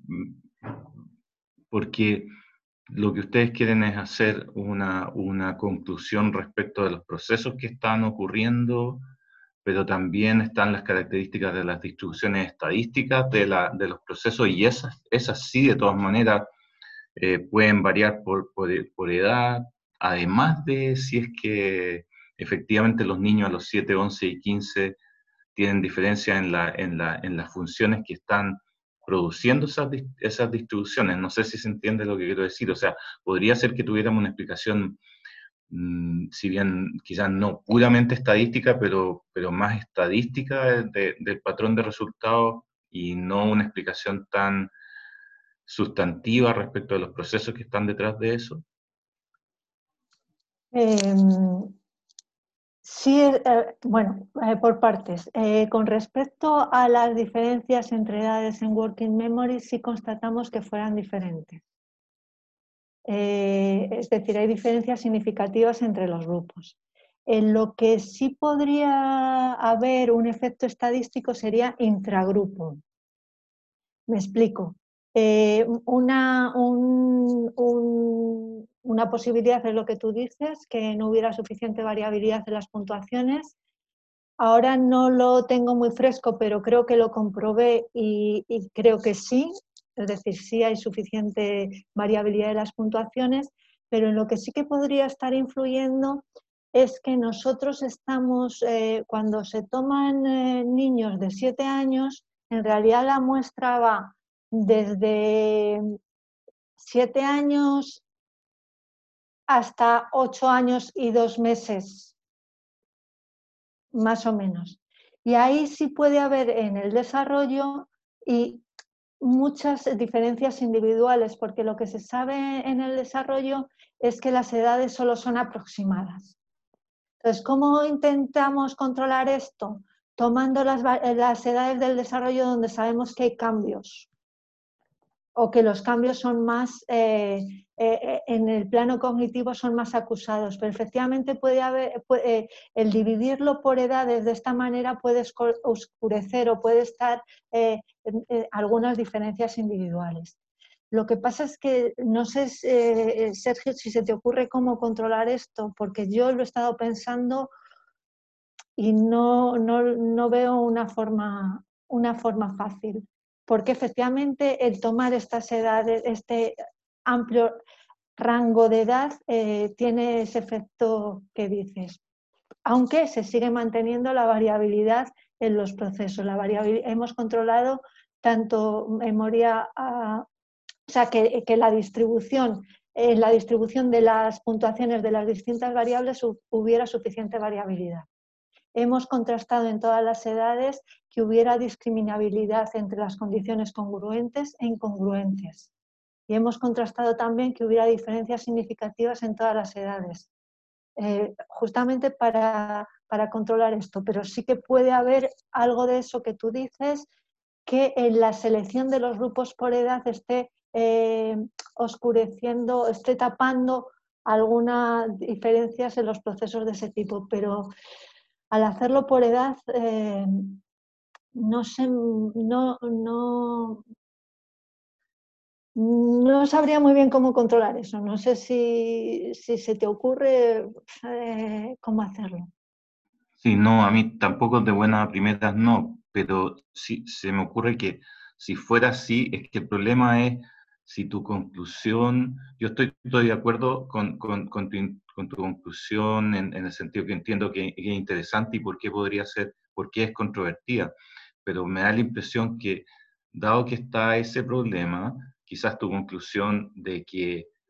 [SPEAKER 4] porque lo que ustedes quieren es hacer una, una conclusión respecto de los procesos que están ocurriendo, pero también están las características de las distribuciones estadísticas de, la, de los procesos, y esas, esas sí, de todas maneras, eh, pueden variar por, por, por edad, además de si es que efectivamente los niños a los siete, once y quince tienen diferencias en, la, en, la, en las funciones que están produciendo esas, esas distribuciones. No sé si se entiende lo que quiero decir. O sea, podría ser que tuviéramos una explicación, mmm, si bien quizás no puramente estadística, pero, pero más estadística de, del patrón de resultados, y no una explicación tan sustantiva respecto de los procesos que están detrás de eso.
[SPEAKER 3] Eh, sí, eh, bueno, eh, por partes. Eh, con respecto a las diferencias entre edades en Working Memory, sí constatamos que fueran diferentes. Eh, es decir, hay diferencias significativas entre los grupos. En lo que sí podría haber un efecto estadístico sería intragrupo. Me explico. Eh, una, un, un, una posibilidad es lo que tú dices, que no hubiera suficiente variabilidad en las puntuaciones. Ahora no lo tengo muy fresco, pero creo que lo comprobé y, y creo que sí. Es decir, sí hay suficiente variabilidad en las puntuaciones, pero en lo que sí que podría estar influyendo es que nosotros estamos, eh, cuando se toman eh, niños de siete años, en realidad la muestra va desde siete años hasta ocho años y dos meses, más o menos. Y ahí sí puede haber en el desarrollo y muchas diferencias individuales, porque lo que se sabe en el desarrollo es que las edades solo son aproximadas. Entonces, ¿cómo intentamos controlar esto? Tomando las, las edades del desarrollo donde sabemos que hay cambios o que los cambios son más, eh, eh, en el plano cognitivo son más acusados, pero efectivamente puede haber, puede, el dividirlo por edades de esta manera puede oscurecer o puede estar eh, en, en algunas diferencias individuales. Lo que pasa es que no sé, eh, Sergio, si se te ocurre cómo controlar esto, porque yo lo he estado pensando y no, no, no veo una forma, una forma fácil. Porque efectivamente el tomar estas edades, este amplio rango de edad, eh, tiene ese efecto que dices. Aunque se sigue manteniendo la variabilidad en los procesos. La variabilidad, hemos controlado tanto memoria, a, o sea, que, que la distribución, en la distribución de las puntuaciones de las distintas variables hubiera suficiente variabilidad. Hemos contrastado en todas las edades que hubiera discriminabilidad entre las condiciones congruentes e incongruentes. Y hemos contrastado también que hubiera diferencias significativas en todas las edades, eh, justamente para, para controlar esto. Pero sí que puede haber algo de eso que tú dices, que en la selección de los grupos por edad esté eh, oscureciendo, esté tapando algunas diferencias en los procesos de ese tipo. Pero al hacerlo por edad, eh, no sé, no, no, no sabría muy bien cómo controlar eso. No sé si, si se te ocurre eh, cómo hacerlo.
[SPEAKER 4] Sí, no, a mí tampoco de buenas a primeras no, pero sí se me ocurre que si fuera así, es que el problema es si tu conclusión, yo estoy, estoy de acuerdo con, con, con, tu, con tu conclusión en, en el sentido que entiendo que, que es interesante y por qué podría ser, por qué es controvertida, pero me da la impresión que, dado que está ese problema, quizás tu conclusión de que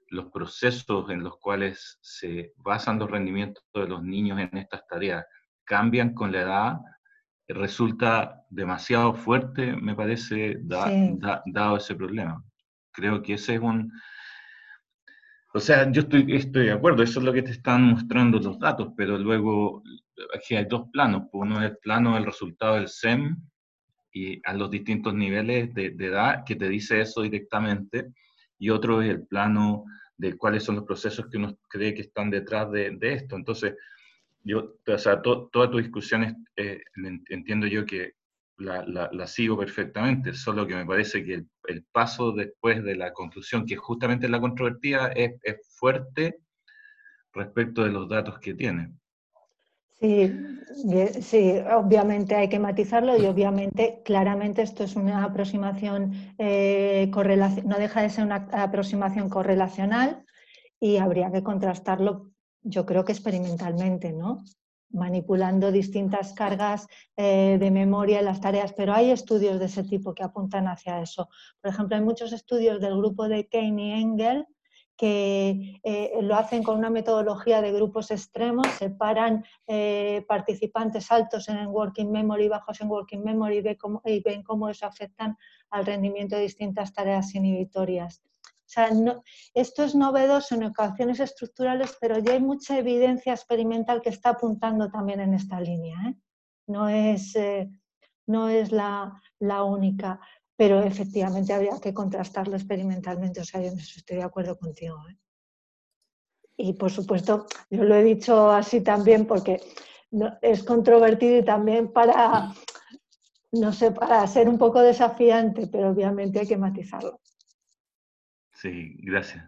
[SPEAKER 4] los procesos en los cuales se basan los rendimientos de los niños en estas tareas cambian con la edad, resulta demasiado fuerte, me parece, da,
[SPEAKER 3] Sí.
[SPEAKER 4] da, dado ese problema. Creo que ese es un... O sea, yo estoy, estoy de acuerdo, eso es lo que te están mostrando los datos, pero luego aquí hay dos planos. Uno es el plano del resultado del S E M y a los distintos niveles de, de edad, que te dice eso directamente, y otro es el plano de cuáles son los procesos que uno cree que están detrás de, de esto. Entonces, yo, o sea, to, toda tu discusión es, eh, entiendo yo que la, la, la sigo perfectamente, solo que me parece que el, el paso después de la conclusión, que justamente la controvertida, es, es fuerte respecto de los datos que tiene.
[SPEAKER 3] Sí, sí, obviamente hay que matizarlo y obviamente, claramente esto es una aproximación eh, correlación, no deja de ser una aproximación correlacional y habría que contrastarlo, yo creo que experimentalmente, ¿no? Manipulando distintas cargas eh, de memoria en las tareas, pero hay estudios de ese tipo que apuntan hacia eso. Por ejemplo, hay muchos estudios del grupo de Kane y Engel que eh, lo hacen con una metodología de grupos extremos, separan eh, participantes altos en working memory, bajos en working memory y ven cómo, y ven cómo eso afecta al rendimiento de distintas tareas inhibitorias. O sea, no, esto es novedoso en ecuaciones estructurales, pero ya hay mucha evidencia experimental que está apuntando también en esta línea, ¿eh? No es, eh, no es la, la única, pero efectivamente habría que contrastarlo experimentalmente. O sea, yo en eso estoy de acuerdo contigo, ¿eh? Y por supuesto, yo lo he dicho así también porque no, es controvertido y también para, no sé, para ser un poco desafiante, pero obviamente hay que matizarlo.
[SPEAKER 4] Sí, gracias.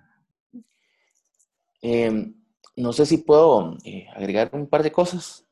[SPEAKER 2] Eh, no sé si puedo eh, agregar un par de cosas.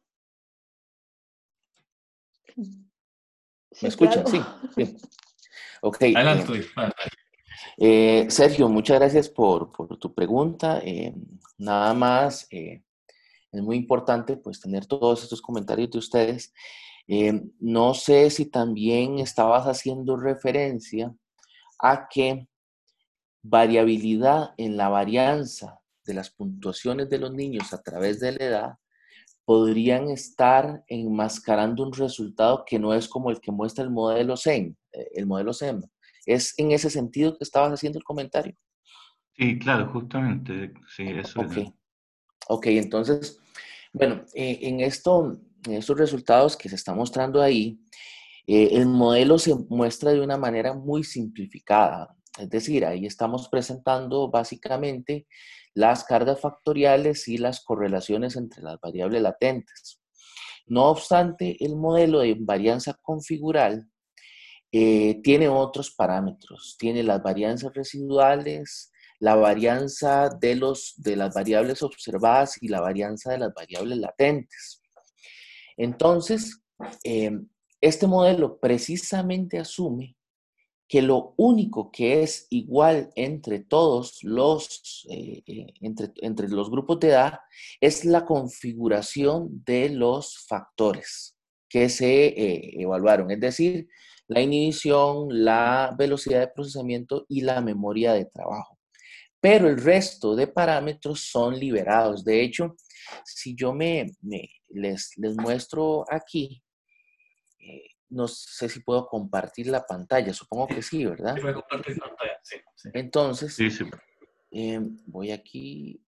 [SPEAKER 2] ¿Me
[SPEAKER 3] Sí,
[SPEAKER 2] escuchan?
[SPEAKER 3] claro.
[SPEAKER 2] Sí. Sí. Ok.
[SPEAKER 1] Adelante,
[SPEAKER 2] Eh, eh, Sergio, muchas gracias por, por tu pregunta. Eh, nada más, eh, es muy importante pues tener todos estos comentarios de ustedes. Eh, no sé si también estabas haciendo referencia a que variabilidad en la varianza de las puntuaciones de los niños a través de la edad podrían estar enmascarando un resultado que no es como el que muestra el modelo S E M, el modelo S E M. ¿Es en ese sentido que estabas haciendo el comentario?
[SPEAKER 4] Sí, claro, justamente, sí, eso
[SPEAKER 2] Ok,
[SPEAKER 4] era.
[SPEAKER 2] ok, entonces, bueno, eh, en, esto, en estos resultados que se están mostrando ahí, eh, el modelo se muestra de una manera muy simplificada. Es decir, ahí estamos presentando básicamente las cargas factoriales y las correlaciones entre las variables latentes. No obstante, el modelo de varianza configural eh, tiene otros parámetros. Tiene las varianzas residuales, la varianza de, los, de las variables observadas y la varianza de las variables latentes. Entonces, eh, este modelo precisamente asume que lo único que es igual entre todos los, eh, eh, entre, entre los grupos de edad es la configuración de los factores que se eh, evaluaron, es decir, la inhibición, la velocidad de procesamiento y la memoria de trabajo. Pero el resto de parámetros son liberados. De hecho, si yo me, me les, les muestro aquí, eh, no sé si puedo compartir la pantalla, supongo que sí, ¿verdad?
[SPEAKER 1] Sí, puede compartir pantalla, sí, sí.
[SPEAKER 2] Entonces,
[SPEAKER 4] Sí, sí.
[SPEAKER 2] eh, voy aquí.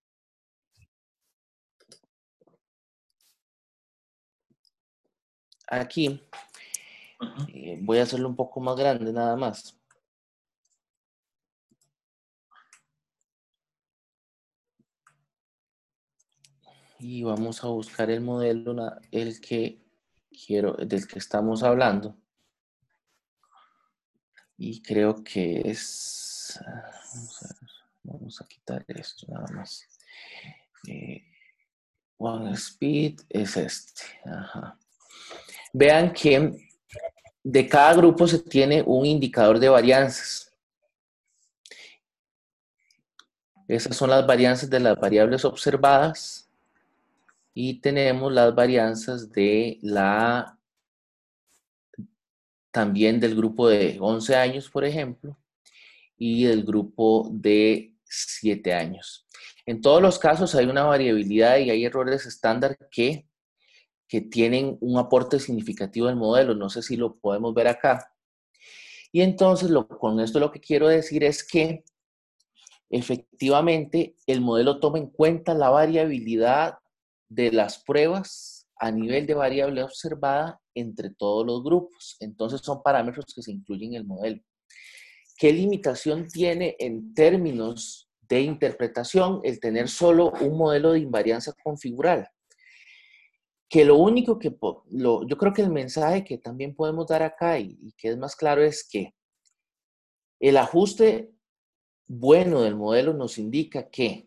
[SPEAKER 2] Aquí,
[SPEAKER 1] Uh-huh.
[SPEAKER 2] eh, voy a hacerlo un poco más grande nada más. Y vamos a buscar el modelo, el que quiero, del que estamos hablando. Y creo que es, vamos a, ver, vamos a quitar esto nada más. Eh, One Speed es este. Ajá. Vean que de cada grupo se tiene un indicador de varianzas. Esas son las varianzas de las variables observadas y tenemos las varianzas de la también del grupo de once años, por ejemplo, y del grupo de siete años. En todos los casos hay una variabilidad y hay errores estándar que, que tienen un aporte significativo al modelo. No sé si lo podemos ver acá. Y entonces lo, con esto lo que quiero decir es que efectivamente el modelo toma en cuenta la variabilidad de las pruebas a nivel de variable observada entre todos los grupos. Entonces son parámetros que se incluyen en el modelo. ¿Qué limitación tiene en términos de interpretación el tener solo un modelo de invarianza configural? Que lo único que, lo, yo creo que el mensaje que también podemos dar acá y, y que es más claro es que el ajuste bueno del modelo nos indica que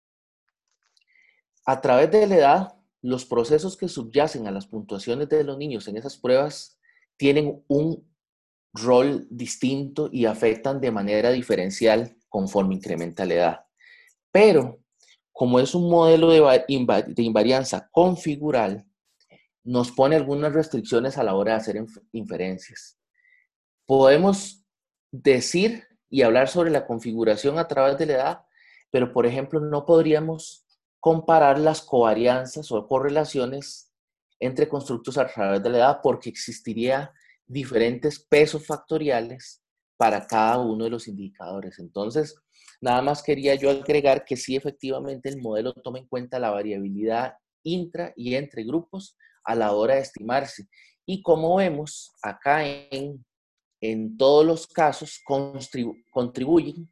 [SPEAKER 2] a través de la edad, los procesos que subyacen a las puntuaciones de los niños en esas pruebas tienen un rol distinto y afectan de manera diferencial conforme incrementa la edad. Pero, como es un modelo de, inv de invarianza configural, nos pone algunas restricciones a la hora de hacer inferencias. Podemos decir y hablar sobre la configuración a través de la edad, pero, por ejemplo, no podríamos comparar las covarianzas o correlaciones entre constructos a través de la edad porque existiría diferentes pesos factoriales para cada uno de los indicadores. Entonces, nada más quería yo agregar que sí, efectivamente, el modelo toma en cuenta la variabilidad intra y entre grupos a la hora de estimarse. Y como vemos, acá en, en todos los casos contribu contribuyen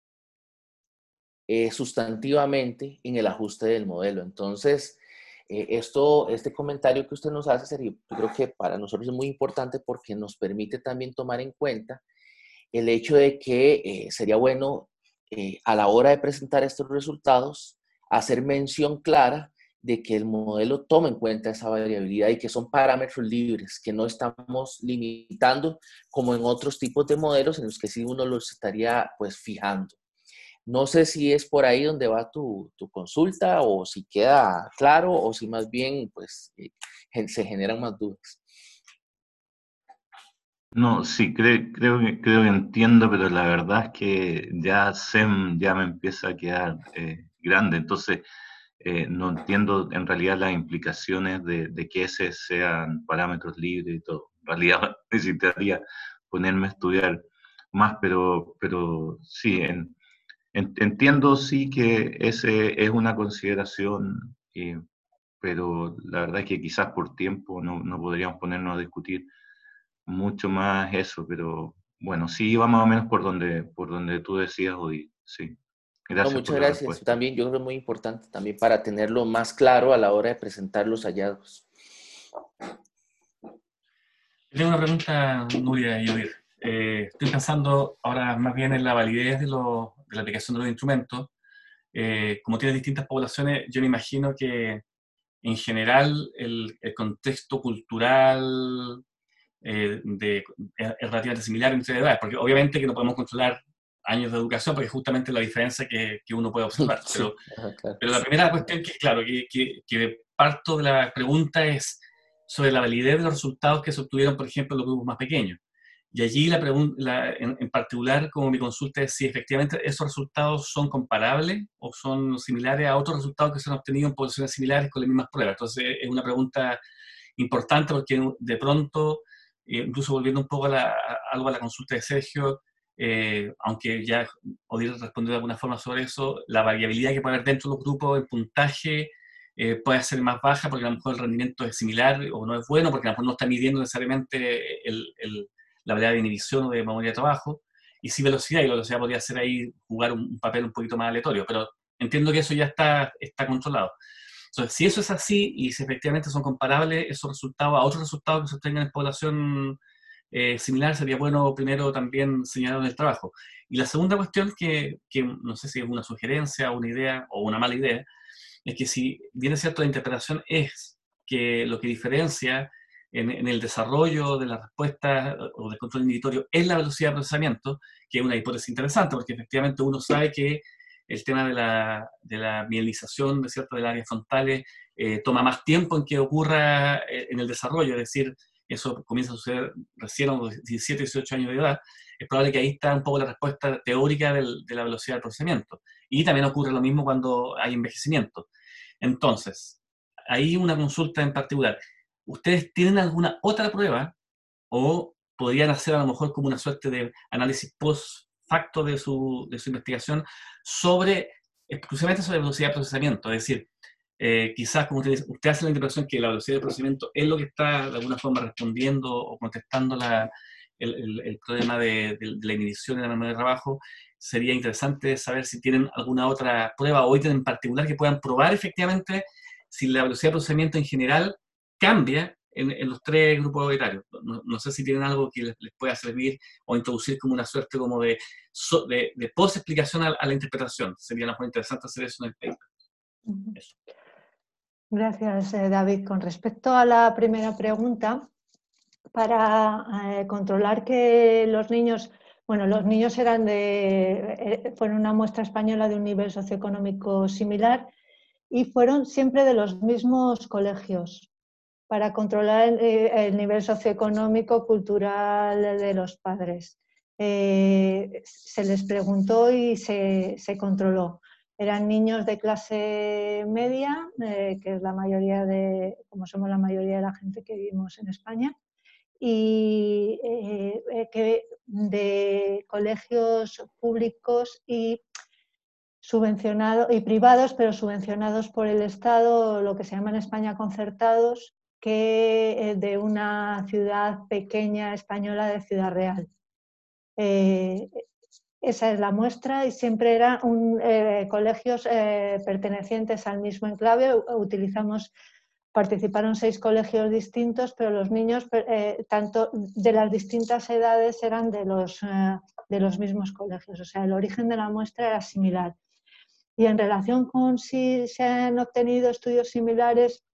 [SPEAKER 2] eh, sustantivamente en el ajuste del modelo. Entonces, Eh, esto, este comentario que usted nos hace, Sergio, yo creo que para nosotros es muy importante porque nos permite también tomar en cuenta el hecho de que eh, sería bueno eh, a la hora de presentar estos resultados hacer mención clara de que el modelo toma en cuenta esa variabilidad y que son parámetros libres, que no estamos limitando como en otros tipos de modelos en los que sí uno los estaría pues fijando. No sé si es por ahí donde va tu, tu consulta o si queda claro o si más bien pues eh, se generan más dudas.
[SPEAKER 4] No, sí, creo, creo, que, creo que entiendo, pero la verdad es que ya SEM ya me empieza a quedar eh, grande, entonces eh, no entiendo en realidad las implicaciones de, de que ese sean parámetros libres y todo. En realidad necesitaría ponerme a estudiar más, pero, pero sí, en, entiendo sí que ese es una consideración, eh, pero la verdad es que quizás por tiempo no, no podríamos ponernos a discutir mucho más eso, pero bueno, sí va más o menos por donde, por donde tú decías hoy, sí.
[SPEAKER 2] No,
[SPEAKER 4] Gracias por
[SPEAKER 2] muchas
[SPEAKER 4] la
[SPEAKER 2] gracias.
[SPEAKER 4] respuesta.
[SPEAKER 2] También yo creo que es muy importante también para tenerlo más claro a la hora de presentar los hallazgos.
[SPEAKER 1] Tengo una pregunta, Nuria y Odir. Eh, estoy pensando ahora más bien en la validez de, lo, de la aplicación de los instrumentos. Eh, como tiene distintas poblaciones, yo me imagino que en general el, el contexto cultural eh, de, es, es relativamente similar entre edades, porque obviamente que no podemos controlar años de educación, porque es justamente la diferencia que, que uno puede observar.
[SPEAKER 2] Sí,
[SPEAKER 1] Pero,
[SPEAKER 2] ajá, claro.
[SPEAKER 1] pero la primera cuestión que, claro, que, que, que parto de la pregunta es sobre la validez de los resultados que se obtuvieron, por ejemplo, en los grupos más pequeños. Y allí, la la, en, en particular, como mi consulta es si efectivamente esos resultados son comparables o son similares a otros resultados que se han obtenido en poblaciones similares con las mismas pruebas. Entonces, es una pregunta importante porque de pronto, eh, incluso volviendo un poco a, la, a algo a la consulta de Sergio, eh, aunque ya Odir respondió de alguna forma sobre eso, la variabilidad que puede haber dentro de los grupos, el puntaje, eh, puede ser más baja porque a lo mejor el rendimiento es similar o no es bueno, porque a lo mejor no está midiendo necesariamente el, el, la variedad de inhibición o de memoria de trabajo, y sí velocidad, y la velocidad podría ser ahí jugar un, un papel un poquito más aleatorio, pero entiendo que eso ya está, está controlado. Entonces, si eso es así y si efectivamente son comparables esos resultados a otros resultados que se obtengan en población eh, similar, sería bueno primero también señalar en el trabajo. Y la segunda cuestión, que, que no sé si es una sugerencia, una idea o una mala idea, es que si bien es cierto la interpretación es que lo que diferencia en, en el desarrollo de las respuestas o del control inhibitorio es la velocidad de procesamiento, que es una hipótesis interesante, porque efectivamente uno sabe que el tema de la, de la mielinización de ciertas del áreas frontales eh, toma más tiempo en que ocurra en el desarrollo, es decir, eso comienza a suceder recién a los diecisiete, dieciocho años de edad, es probable que ahí está un poco la respuesta teórica del, de la velocidad del procesamiento. Y también ocurre lo mismo cuando hay envejecimiento. Entonces, hay una consulta en particular. ¿Ustedes tienen alguna otra prueba o podrían hacer a lo mejor como una suerte de análisis post facto de su, de su investigación sobre, exclusivamente sobre velocidad de procesamiento? Es decir, eh, quizás, como usted dice, usted hace la interpretación que la velocidad de procesamiento es lo que está de alguna forma respondiendo o contestando la, el, el, el problema de, de, de la inhibición y la memoria de trabajo. Sería interesante saber si tienen alguna otra prueba o ítem en particular que puedan probar efectivamente si la velocidad de procesamiento en general cambia en, en los tres grupos etarios. No, no sé si tienen algo que les, les pueda servir o introducir como una suerte como de, de, de post-explicación a, a la interpretación. Sería a lo mejor interesante hacer eso en el paper.
[SPEAKER 3] Uh-huh. Eso. Gracias, eh, David. Con respecto a la primera pregunta, para eh, controlar que los niños, bueno, los niños eran de, eh, fueron una muestra española de un nivel socioeconómico similar y fueron siempre de los mismos colegios para controlar el, el nivel socioeconómico, cultural de los padres. Eh, se les preguntó y se, se controló. Eran niños de clase media, eh, que es la mayoría de, como somos la mayoría de la gente que vivimos en España, y eh, que de colegios públicos y subvencionados y privados, pero subvencionados por el Estado, lo que se llama en España concertados, que de una ciudad pequeña española de Ciudad Real. Eh, esa es la muestra y siempre eran un, eh, colegios eh, pertenecientes al mismo enclave. Utilizamos, participaron seis colegios distintos, pero los niños eh, tanto de las distintas edades eran de los, eh, de los mismos colegios. O sea, el origen de la muestra era similar. Y en relación con si se han obtenido estudios similares,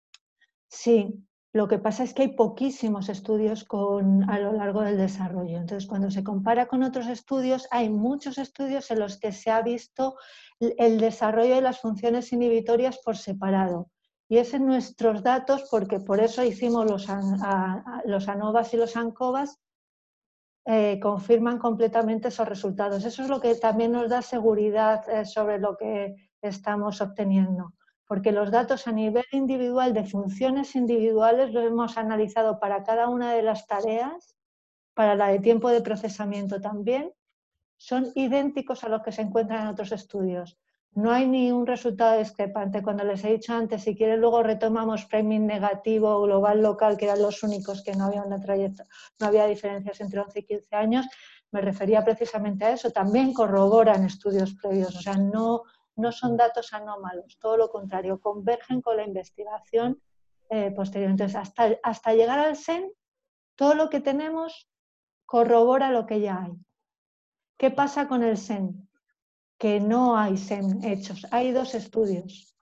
[SPEAKER 3] sí. Lo que pasa es que hay poquísimos estudios con, a lo largo del desarrollo. Entonces, cuando se compara con otros estudios, hay muchos estudios en los que se ha visto el desarrollo de las funciones inhibitorias por separado. Y es en nuestros datos, porque por eso hicimos los, a, a, los ANOVAs y los ANCOVAs, eh, confirman completamente esos resultados. Eso es lo que también nos da seguridad eh, sobre lo que estamos obteniendo. Porque los datos a nivel individual de funciones individuales los hemos analizado para cada una de las tareas, para la de tiempo de procesamiento también, son idénticos a los que se encuentran en otros estudios. No hay ni un resultado discrepante. Cuando les he dicho antes, si quieren luego retomamos framing negativo, global, local, que eran los únicos que no había una trayectoria, no había diferencias entre once y quince años, me refería precisamente a eso. También corroboran estudios previos, o sea, no... no son datos anómalos, todo lo contrario, convergen con la investigación eh, posterior. Entonces, hasta, hasta llegar al S E N, todo lo que tenemos corrobora lo que ya hay. ¿Qué pasa con el S E N? Que no hay S E N hechos. Hay dos estudios.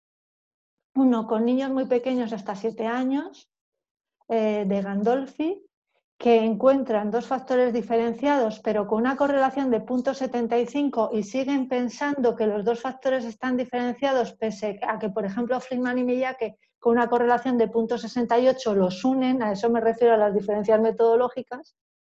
[SPEAKER 3] Uno con niños muy pequeños hasta siete años, eh, de Gandolfi, que encuentran dos factores diferenciados, pero con una correlación de punto setenta y cinco y siguen pensando que los dos factores están diferenciados, pese a que, por ejemplo, Friedman y Miyake, con una correlación de punto sesenta y ocho los unen, a eso me refiero a las diferencias metodológicas,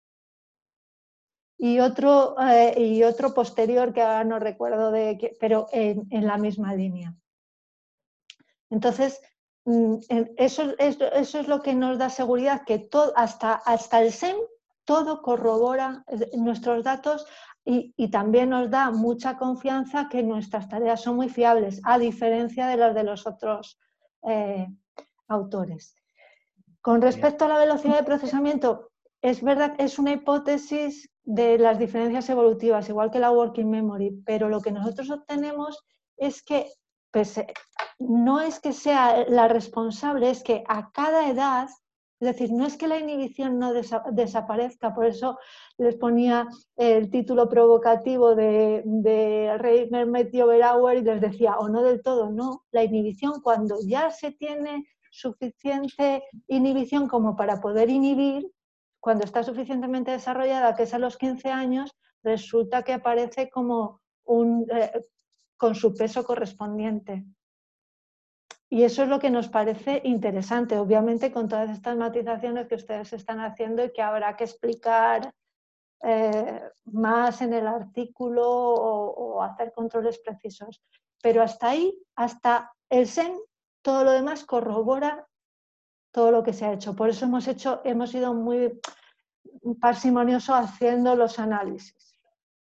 [SPEAKER 3] y otro, eh, y otro posterior, que ahora no recuerdo, de qué, pero en, en la misma línea. Entonces, Eso, eso, eso es lo que nos da seguridad, que todo, hasta, hasta el S E M todo corrobora nuestros datos y, y también nos da mucha confianza que nuestras tareas son muy fiables, a diferencia de las de los otros eh, autores. Con respecto a la velocidad de procesamiento, es verdad que es una hipótesis de las diferencias evolutivas, igual que la working memory, pero lo que nosotros obtenemos es que Pese, no es que sea la responsable, es que a cada edad, es decir, no es que la inhibición no desa, desaparezca, por eso les ponía el título provocativo de, de Reiner, Metio, Verauer y les decía, o no del todo, no, la inhibición cuando ya se tiene suficiente inhibición como para poder inhibir, cuando está suficientemente desarrollada, que es a los quince años, resulta que aparece como un... Eh, con su peso correspondiente. Y eso es lo que nos parece interesante, obviamente con todas estas matizaciones que ustedes están haciendo y que habrá que explicar eh, más en el artículo o, o hacer controles precisos. Pero hasta ahí, hasta el S E N, todo lo demás corrobora todo lo que se ha hecho. Por eso hemos, hecho, hemos sido muy parsimoniosos haciendo los análisis.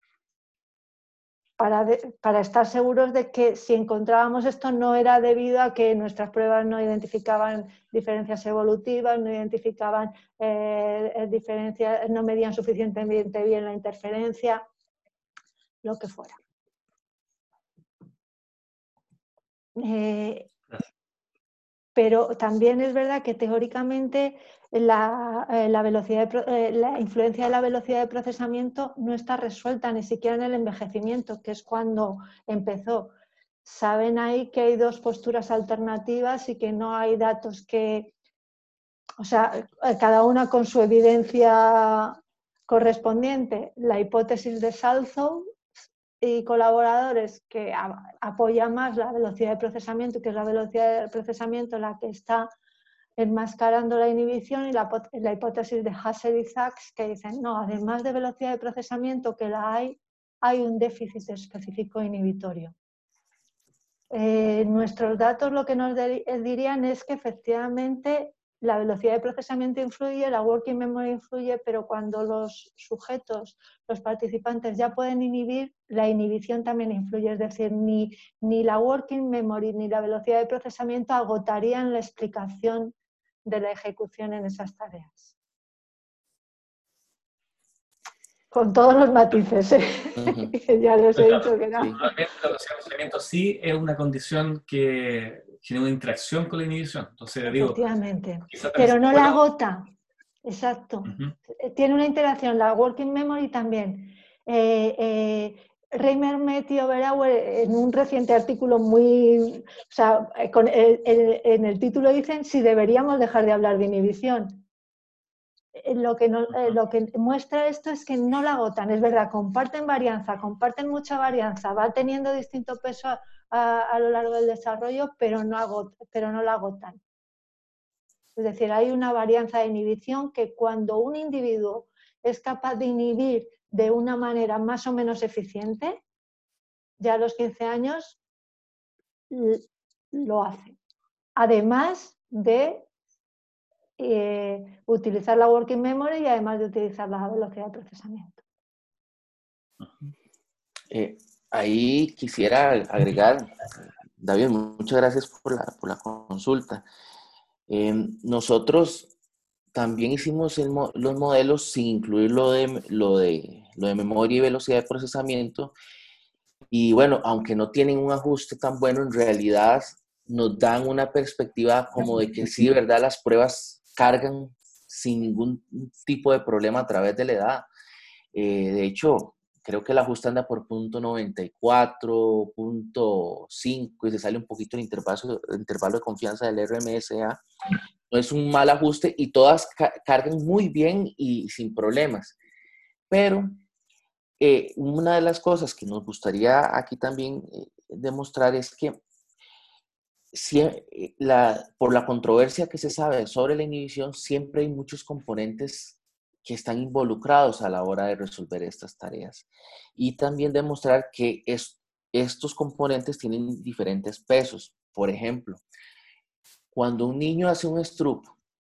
[SPEAKER 3] Para, de, para estar seguros de que si encontrábamos esto no era debido a que nuestras pruebas no identificaban diferencias evolutivas, no identificaban eh, diferencias, no medían suficientemente bien la interferencia, lo que fuera. Eh, pero también es verdad que teóricamente la, eh, la, velocidad de, eh, la influencia de la velocidad de procesamiento no está resuelta ni siquiera en el envejecimiento, que es cuando empezó. Saben ahí que hay dos posturas alternativas y que no hay datos que, o sea, cada una con su evidencia correspondiente. La hipótesis de Salzow y colaboradores que apoyan más la velocidad de procesamiento, que es la velocidad de procesamiento la que está enmascarando la inhibición, y la, la hipótesis de Hassel y Sachs, que dicen, no, además de velocidad de procesamiento que la hay, hay un déficit específico inhibitorio. Eh, nuestros datos lo que nos dirían es que efectivamente la velocidad de procesamiento influye, la working memory influye, pero cuando los sujetos, los participantes ya pueden inhibir, la inhibición también influye. Es decir, ni, ni la working memory ni la velocidad de procesamiento agotarían la explicación de la ejecución en esas tareas. Con todos los matices, ¿eh? Uh-huh. Ya les he dicho que no.
[SPEAKER 1] Sí. La velocidad de procesamiento sí es una condición que tiene una interacción con la inhibición. Entonces,
[SPEAKER 3] efectivamente,
[SPEAKER 1] digo,
[SPEAKER 3] pero no la agota. Exacto. Uh-huh. Tiene una interacción, la working memory también. Eh, eh, Reimer, Met y Oberauer, en un reciente artículo muy... O sea, con el, el, en el título dicen si deberíamos dejar de hablar de inhibición. Lo que, no, eh, lo que muestra esto es que no la agotan, es verdad, comparten varianza, comparten mucha varianza, va teniendo distinto peso a, a, a lo largo del desarrollo, pero no, agot, pero no la agotan. Es decir, hay una varianza de inhibición que cuando un individuo es capaz de inhibir de una manera más o menos eficiente, ya a los quince años lo hace. Además de Eh, utilizar la working memory y además de utilizar la velocidad de procesamiento.
[SPEAKER 2] Eh, ahí quisiera agregar, David, muchas gracias por la, por la consulta. Eh, nosotros también hicimos el, los modelos sin incluir lo de, lo, de, lo de memoria y velocidad de procesamiento, y bueno, aunque no tienen un ajuste tan bueno, en realidad nos dan una perspectiva como de que sí, de verdad, las pruebas cargan sin ningún tipo de problema a través de la edad. Eh, de hecho, creo que el ajuste anda por punto noventa y cuatro, punto cinco y se sale un poquito el intervalo, el intervalo de confianza del R M S A. No es un mal ajuste y todas ca cargan muy bien y sin problemas. Pero eh, una de las cosas que nos gustaría aquí también eh, demostrar es que Si, la, por la controversia que se sabe sobre la inhibición, siempre hay muchos componentes que están involucrados a la hora de resolver estas tareas. Y también demostrar que es, estos componentes tienen diferentes pesos. Por ejemplo, cuando un niño hace un Stroop,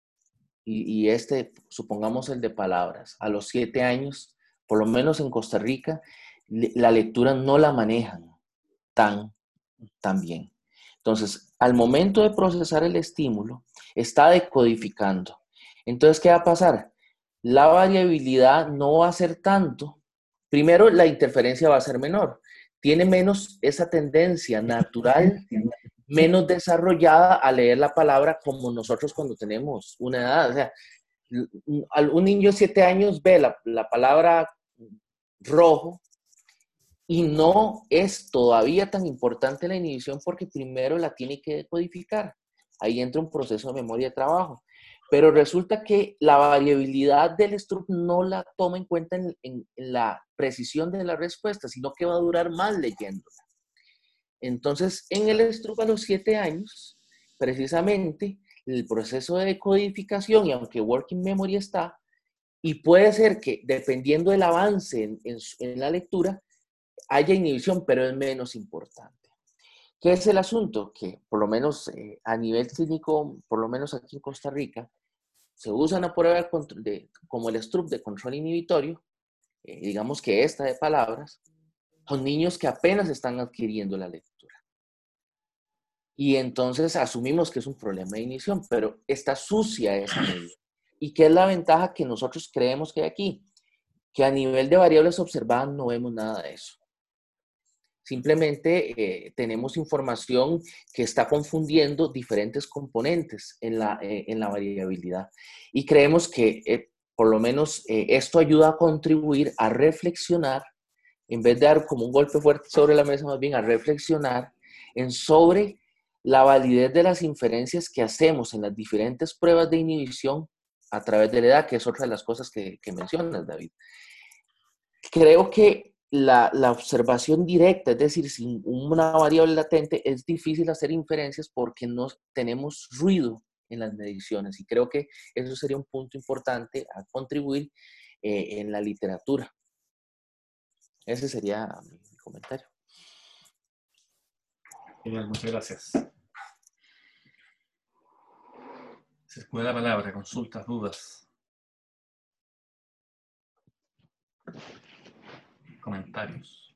[SPEAKER 2] y, y este, supongamos el de palabras, a los siete años, por lo menos en Costa Rica, la lectura no la manejan tan, tan bien. Entonces, al momento de procesar el estímulo, está decodificando. Entonces, ¿qué va a pasar? La variabilidad no va a ser tanto. Primero, la interferencia va a ser menor. Tiene menos esa tendencia natural, menos desarrollada a leer la palabra como nosotros cuando tenemos una edad. O sea, un niño de siete años ve la, la palabra rojo, y no es todavía tan importante la inhibición porque primero la tiene que decodificar. Ahí entra un proceso de memoria de trabajo. Pero resulta que la variabilidad del Stroop no la toma en cuenta en, en, en la precisión de la respuesta, sino que va a durar más leyéndola. Entonces, en el Stroop a los siete años, precisamente, el proceso de decodificación, y aunque working memory está, Y puede ser que, dependiendo del avance en, en, en la lectura, haya inhibición, pero es menos importante. ¿Qué es el asunto? Que por lo menos eh, a nivel clínico, por lo menos aquí en Costa Rica, se usa una prueba de control de, como el S T R U P de control inhibitorio, eh, digamos que esta de palabras, con niños que apenas están adquiriendo la lectura. Y entonces asumimos que es un problema de inhibición, pero está sucia esa medida. ¿Y qué es la ventaja que nosotros creemos que hay aquí? Que a nivel de variables observadas no vemos nada de eso. Simplemente eh, tenemos información que está confundiendo diferentes componentes en la, eh, en la variabilidad. Y creemos que eh, por lo menos eh, esto ayuda a contribuir a reflexionar, en vez de dar como un golpe fuerte sobre la mesa, más bien a reflexionar en sobre la validez de las inferencias que hacemos en las diferentes pruebas de inhibición a través de la edad, que es otra de las cosas que, que mencionas, David. Creo que la, la observación directa, es decir, sin una variable latente, es difícil hacer inferencias porque no tenemos ruido en las mediciones. Y creo que eso sería un punto importante a contribuir eh, en la literatura. Ese sería mi, mi comentario.
[SPEAKER 1] Genial, muchas gracias. Se escucha la palabra, consultas, dudas. Comentarios.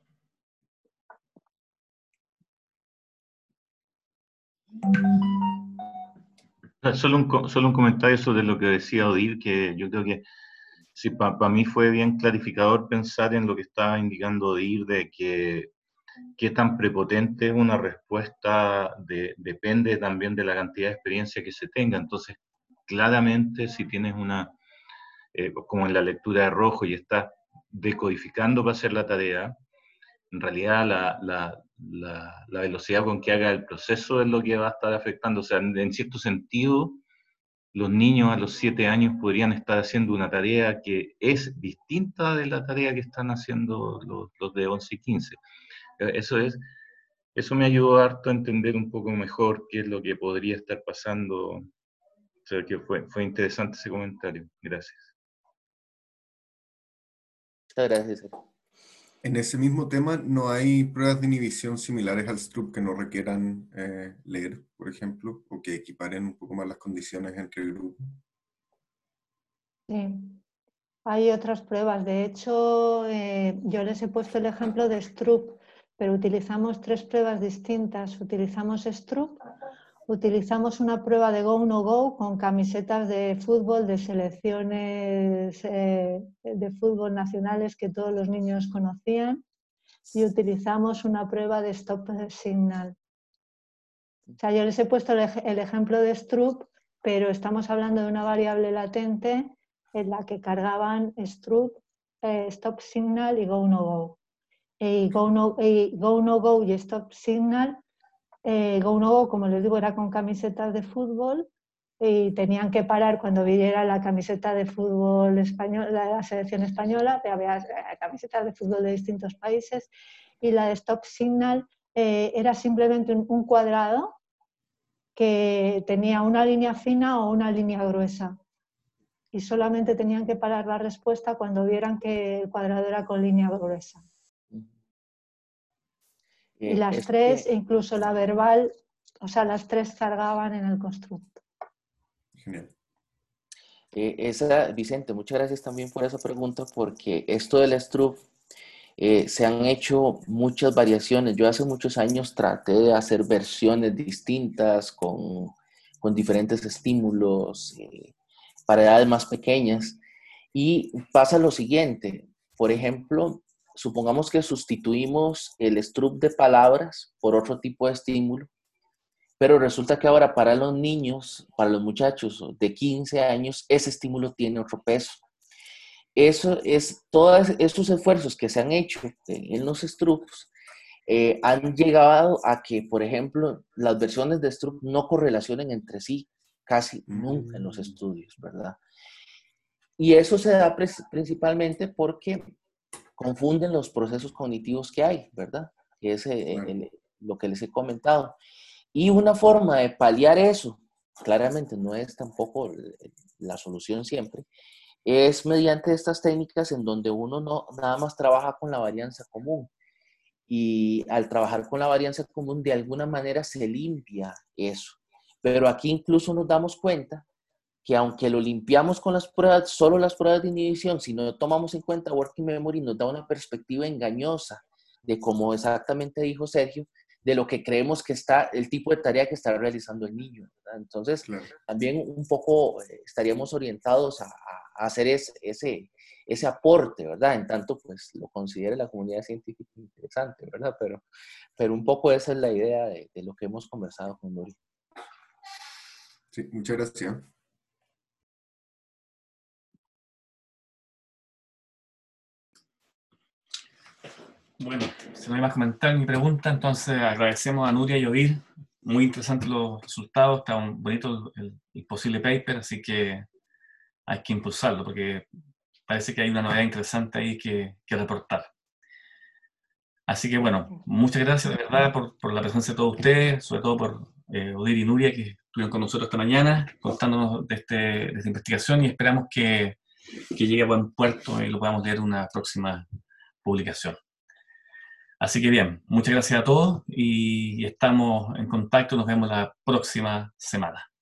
[SPEAKER 4] Solo un, solo un comentario sobre lo que decía Odile, que yo creo que sí, para pa mí fue bien clarificador pensar en lo que estaba indicando Odile, de que qué tan prepotente es una respuesta de, depende también de la cantidad de experiencia que se tenga. Entonces, claramente, si tienes una, eh, como en la lectura de rojo y estás decodificando para hacer la tarea, en realidad la, la, la, la velocidad con que haga el proceso es lo que va a estar afectando. O sea, en, en cierto sentido, los niños a los siete años podrían estar haciendo una tarea que es distinta de la tarea que están haciendo los, los de once y quince. Eso es, eso me ayudó harto a entender un poco mejor qué es lo que podría estar pasando. O sea, que fue, fue interesante ese comentario. Gracias.
[SPEAKER 2] Muchas gracias.
[SPEAKER 5] En ese mismo tema, ¿no hay pruebas de inhibición similares al S T R U P que no requieran eh, leer, por ejemplo, o que equiparen un poco más las condiciones entre el grupo?
[SPEAKER 3] Sí, hay otras pruebas. De hecho, eh, yo les he puesto el ejemplo de S T R U P, pero utilizamos tres pruebas distintas. Utilizamos S T R U P, utilizamos una prueba de Go No Go con camisetas de fútbol de selecciones eh, de fútbol nacionales que todos los niños conocían, y utilizamos una prueba de Stop Signal. O sea, yo les he puesto el, ej el ejemplo de S T R U P, pero estamos hablando de una variable latente en la que cargaban S T R U P, eh, Stop Signal y Go No Go. Y Go No, y Go, no go y Stop Signal, eh, Go No Go, como les digo, era con camisetas de fútbol y tenían que parar cuando viera la camiseta de fútbol español, la selección española, había camisetas de fútbol de distintos países, y la de Stop Signal eh, era simplemente un, un cuadrado que tenía una línea fina o una línea gruesa. Y solamente tenían que parar la respuesta cuando vieran que el cuadrado era con línea gruesa.
[SPEAKER 2] Eh,
[SPEAKER 3] y las tres, que... incluso la verbal, o sea, las tres cargaban en el constructo.
[SPEAKER 5] Genial.
[SPEAKER 2] Eh, esa, Vicente, muchas gracias también por esa pregunta, porque esto del S T R U P eh, se han hecho muchas variaciones. Yo hace muchos años traté de hacer versiones distintas con, con diferentes estímulos eh, para edades más pequeñas, y pasa lo siguiente. Por ejemplo, supongamos que sustituimos el S T R U P de palabras por otro tipo de estímulo, pero resulta que ahora para los niños, para los muchachos de quince años, ese estímulo tiene otro peso. Eso es, todos estos esfuerzos que se han hecho en los S T R U Ps eh, han llegado a que, por ejemplo, las versiones de S T R U P no correlacionen entre sí casi nunca en los estudios, ¿verdad? Y eso se da principalmente porque confunden los procesos cognitivos que hay, ¿verdad? Que es el, el, lo que les he comentado. Y una forma de paliar eso, claramente no es tampoco la solución siempre, es mediante estas técnicas en donde uno no nada más trabaja con la varianza común. Y al trabajar con la varianza común, de alguna manera se limpia eso. Pero aquí incluso nos damos cuenta que aunque lo limpiamos con las pruebas, solo las pruebas de inhibición, si no tomamos en cuenta Working Memory, nos da una perspectiva engañosa de, como exactamente dijo Sergio, de lo que creemos que está, el tipo de tarea que está realizando el niño, ¿verdad? Entonces, claro, también un poco estaríamos orientados a, a hacer ese, ese, ese aporte, ¿verdad? En tanto, pues, lo considere la comunidad científica interesante, ¿verdad? Pero, pero un poco esa es la idea de, de lo que hemos conversado con Nuri.
[SPEAKER 5] Sí, muchas gracias.
[SPEAKER 1] Bueno, si no hay más comentarios ni preguntas, entonces agradecemos a Nuria y Odile. Muy interesantes los resultados, está un bonito el, el posible paper, así que hay que impulsarlo, porque parece que hay una novedad interesante ahí que, que reportar. Así que bueno, muchas gracias de verdad por, por la presencia de todos ustedes, sobre todo por eh, Odile y Nuria, que estuvieron con nosotros esta mañana, contándonos de, este, de esta investigación, y esperamos que, que llegue a buen puerto y lo podamos leer en una próxima publicación. Así que bien, muchas gracias a todos y estamos en contacto, nos vemos la próxima semana.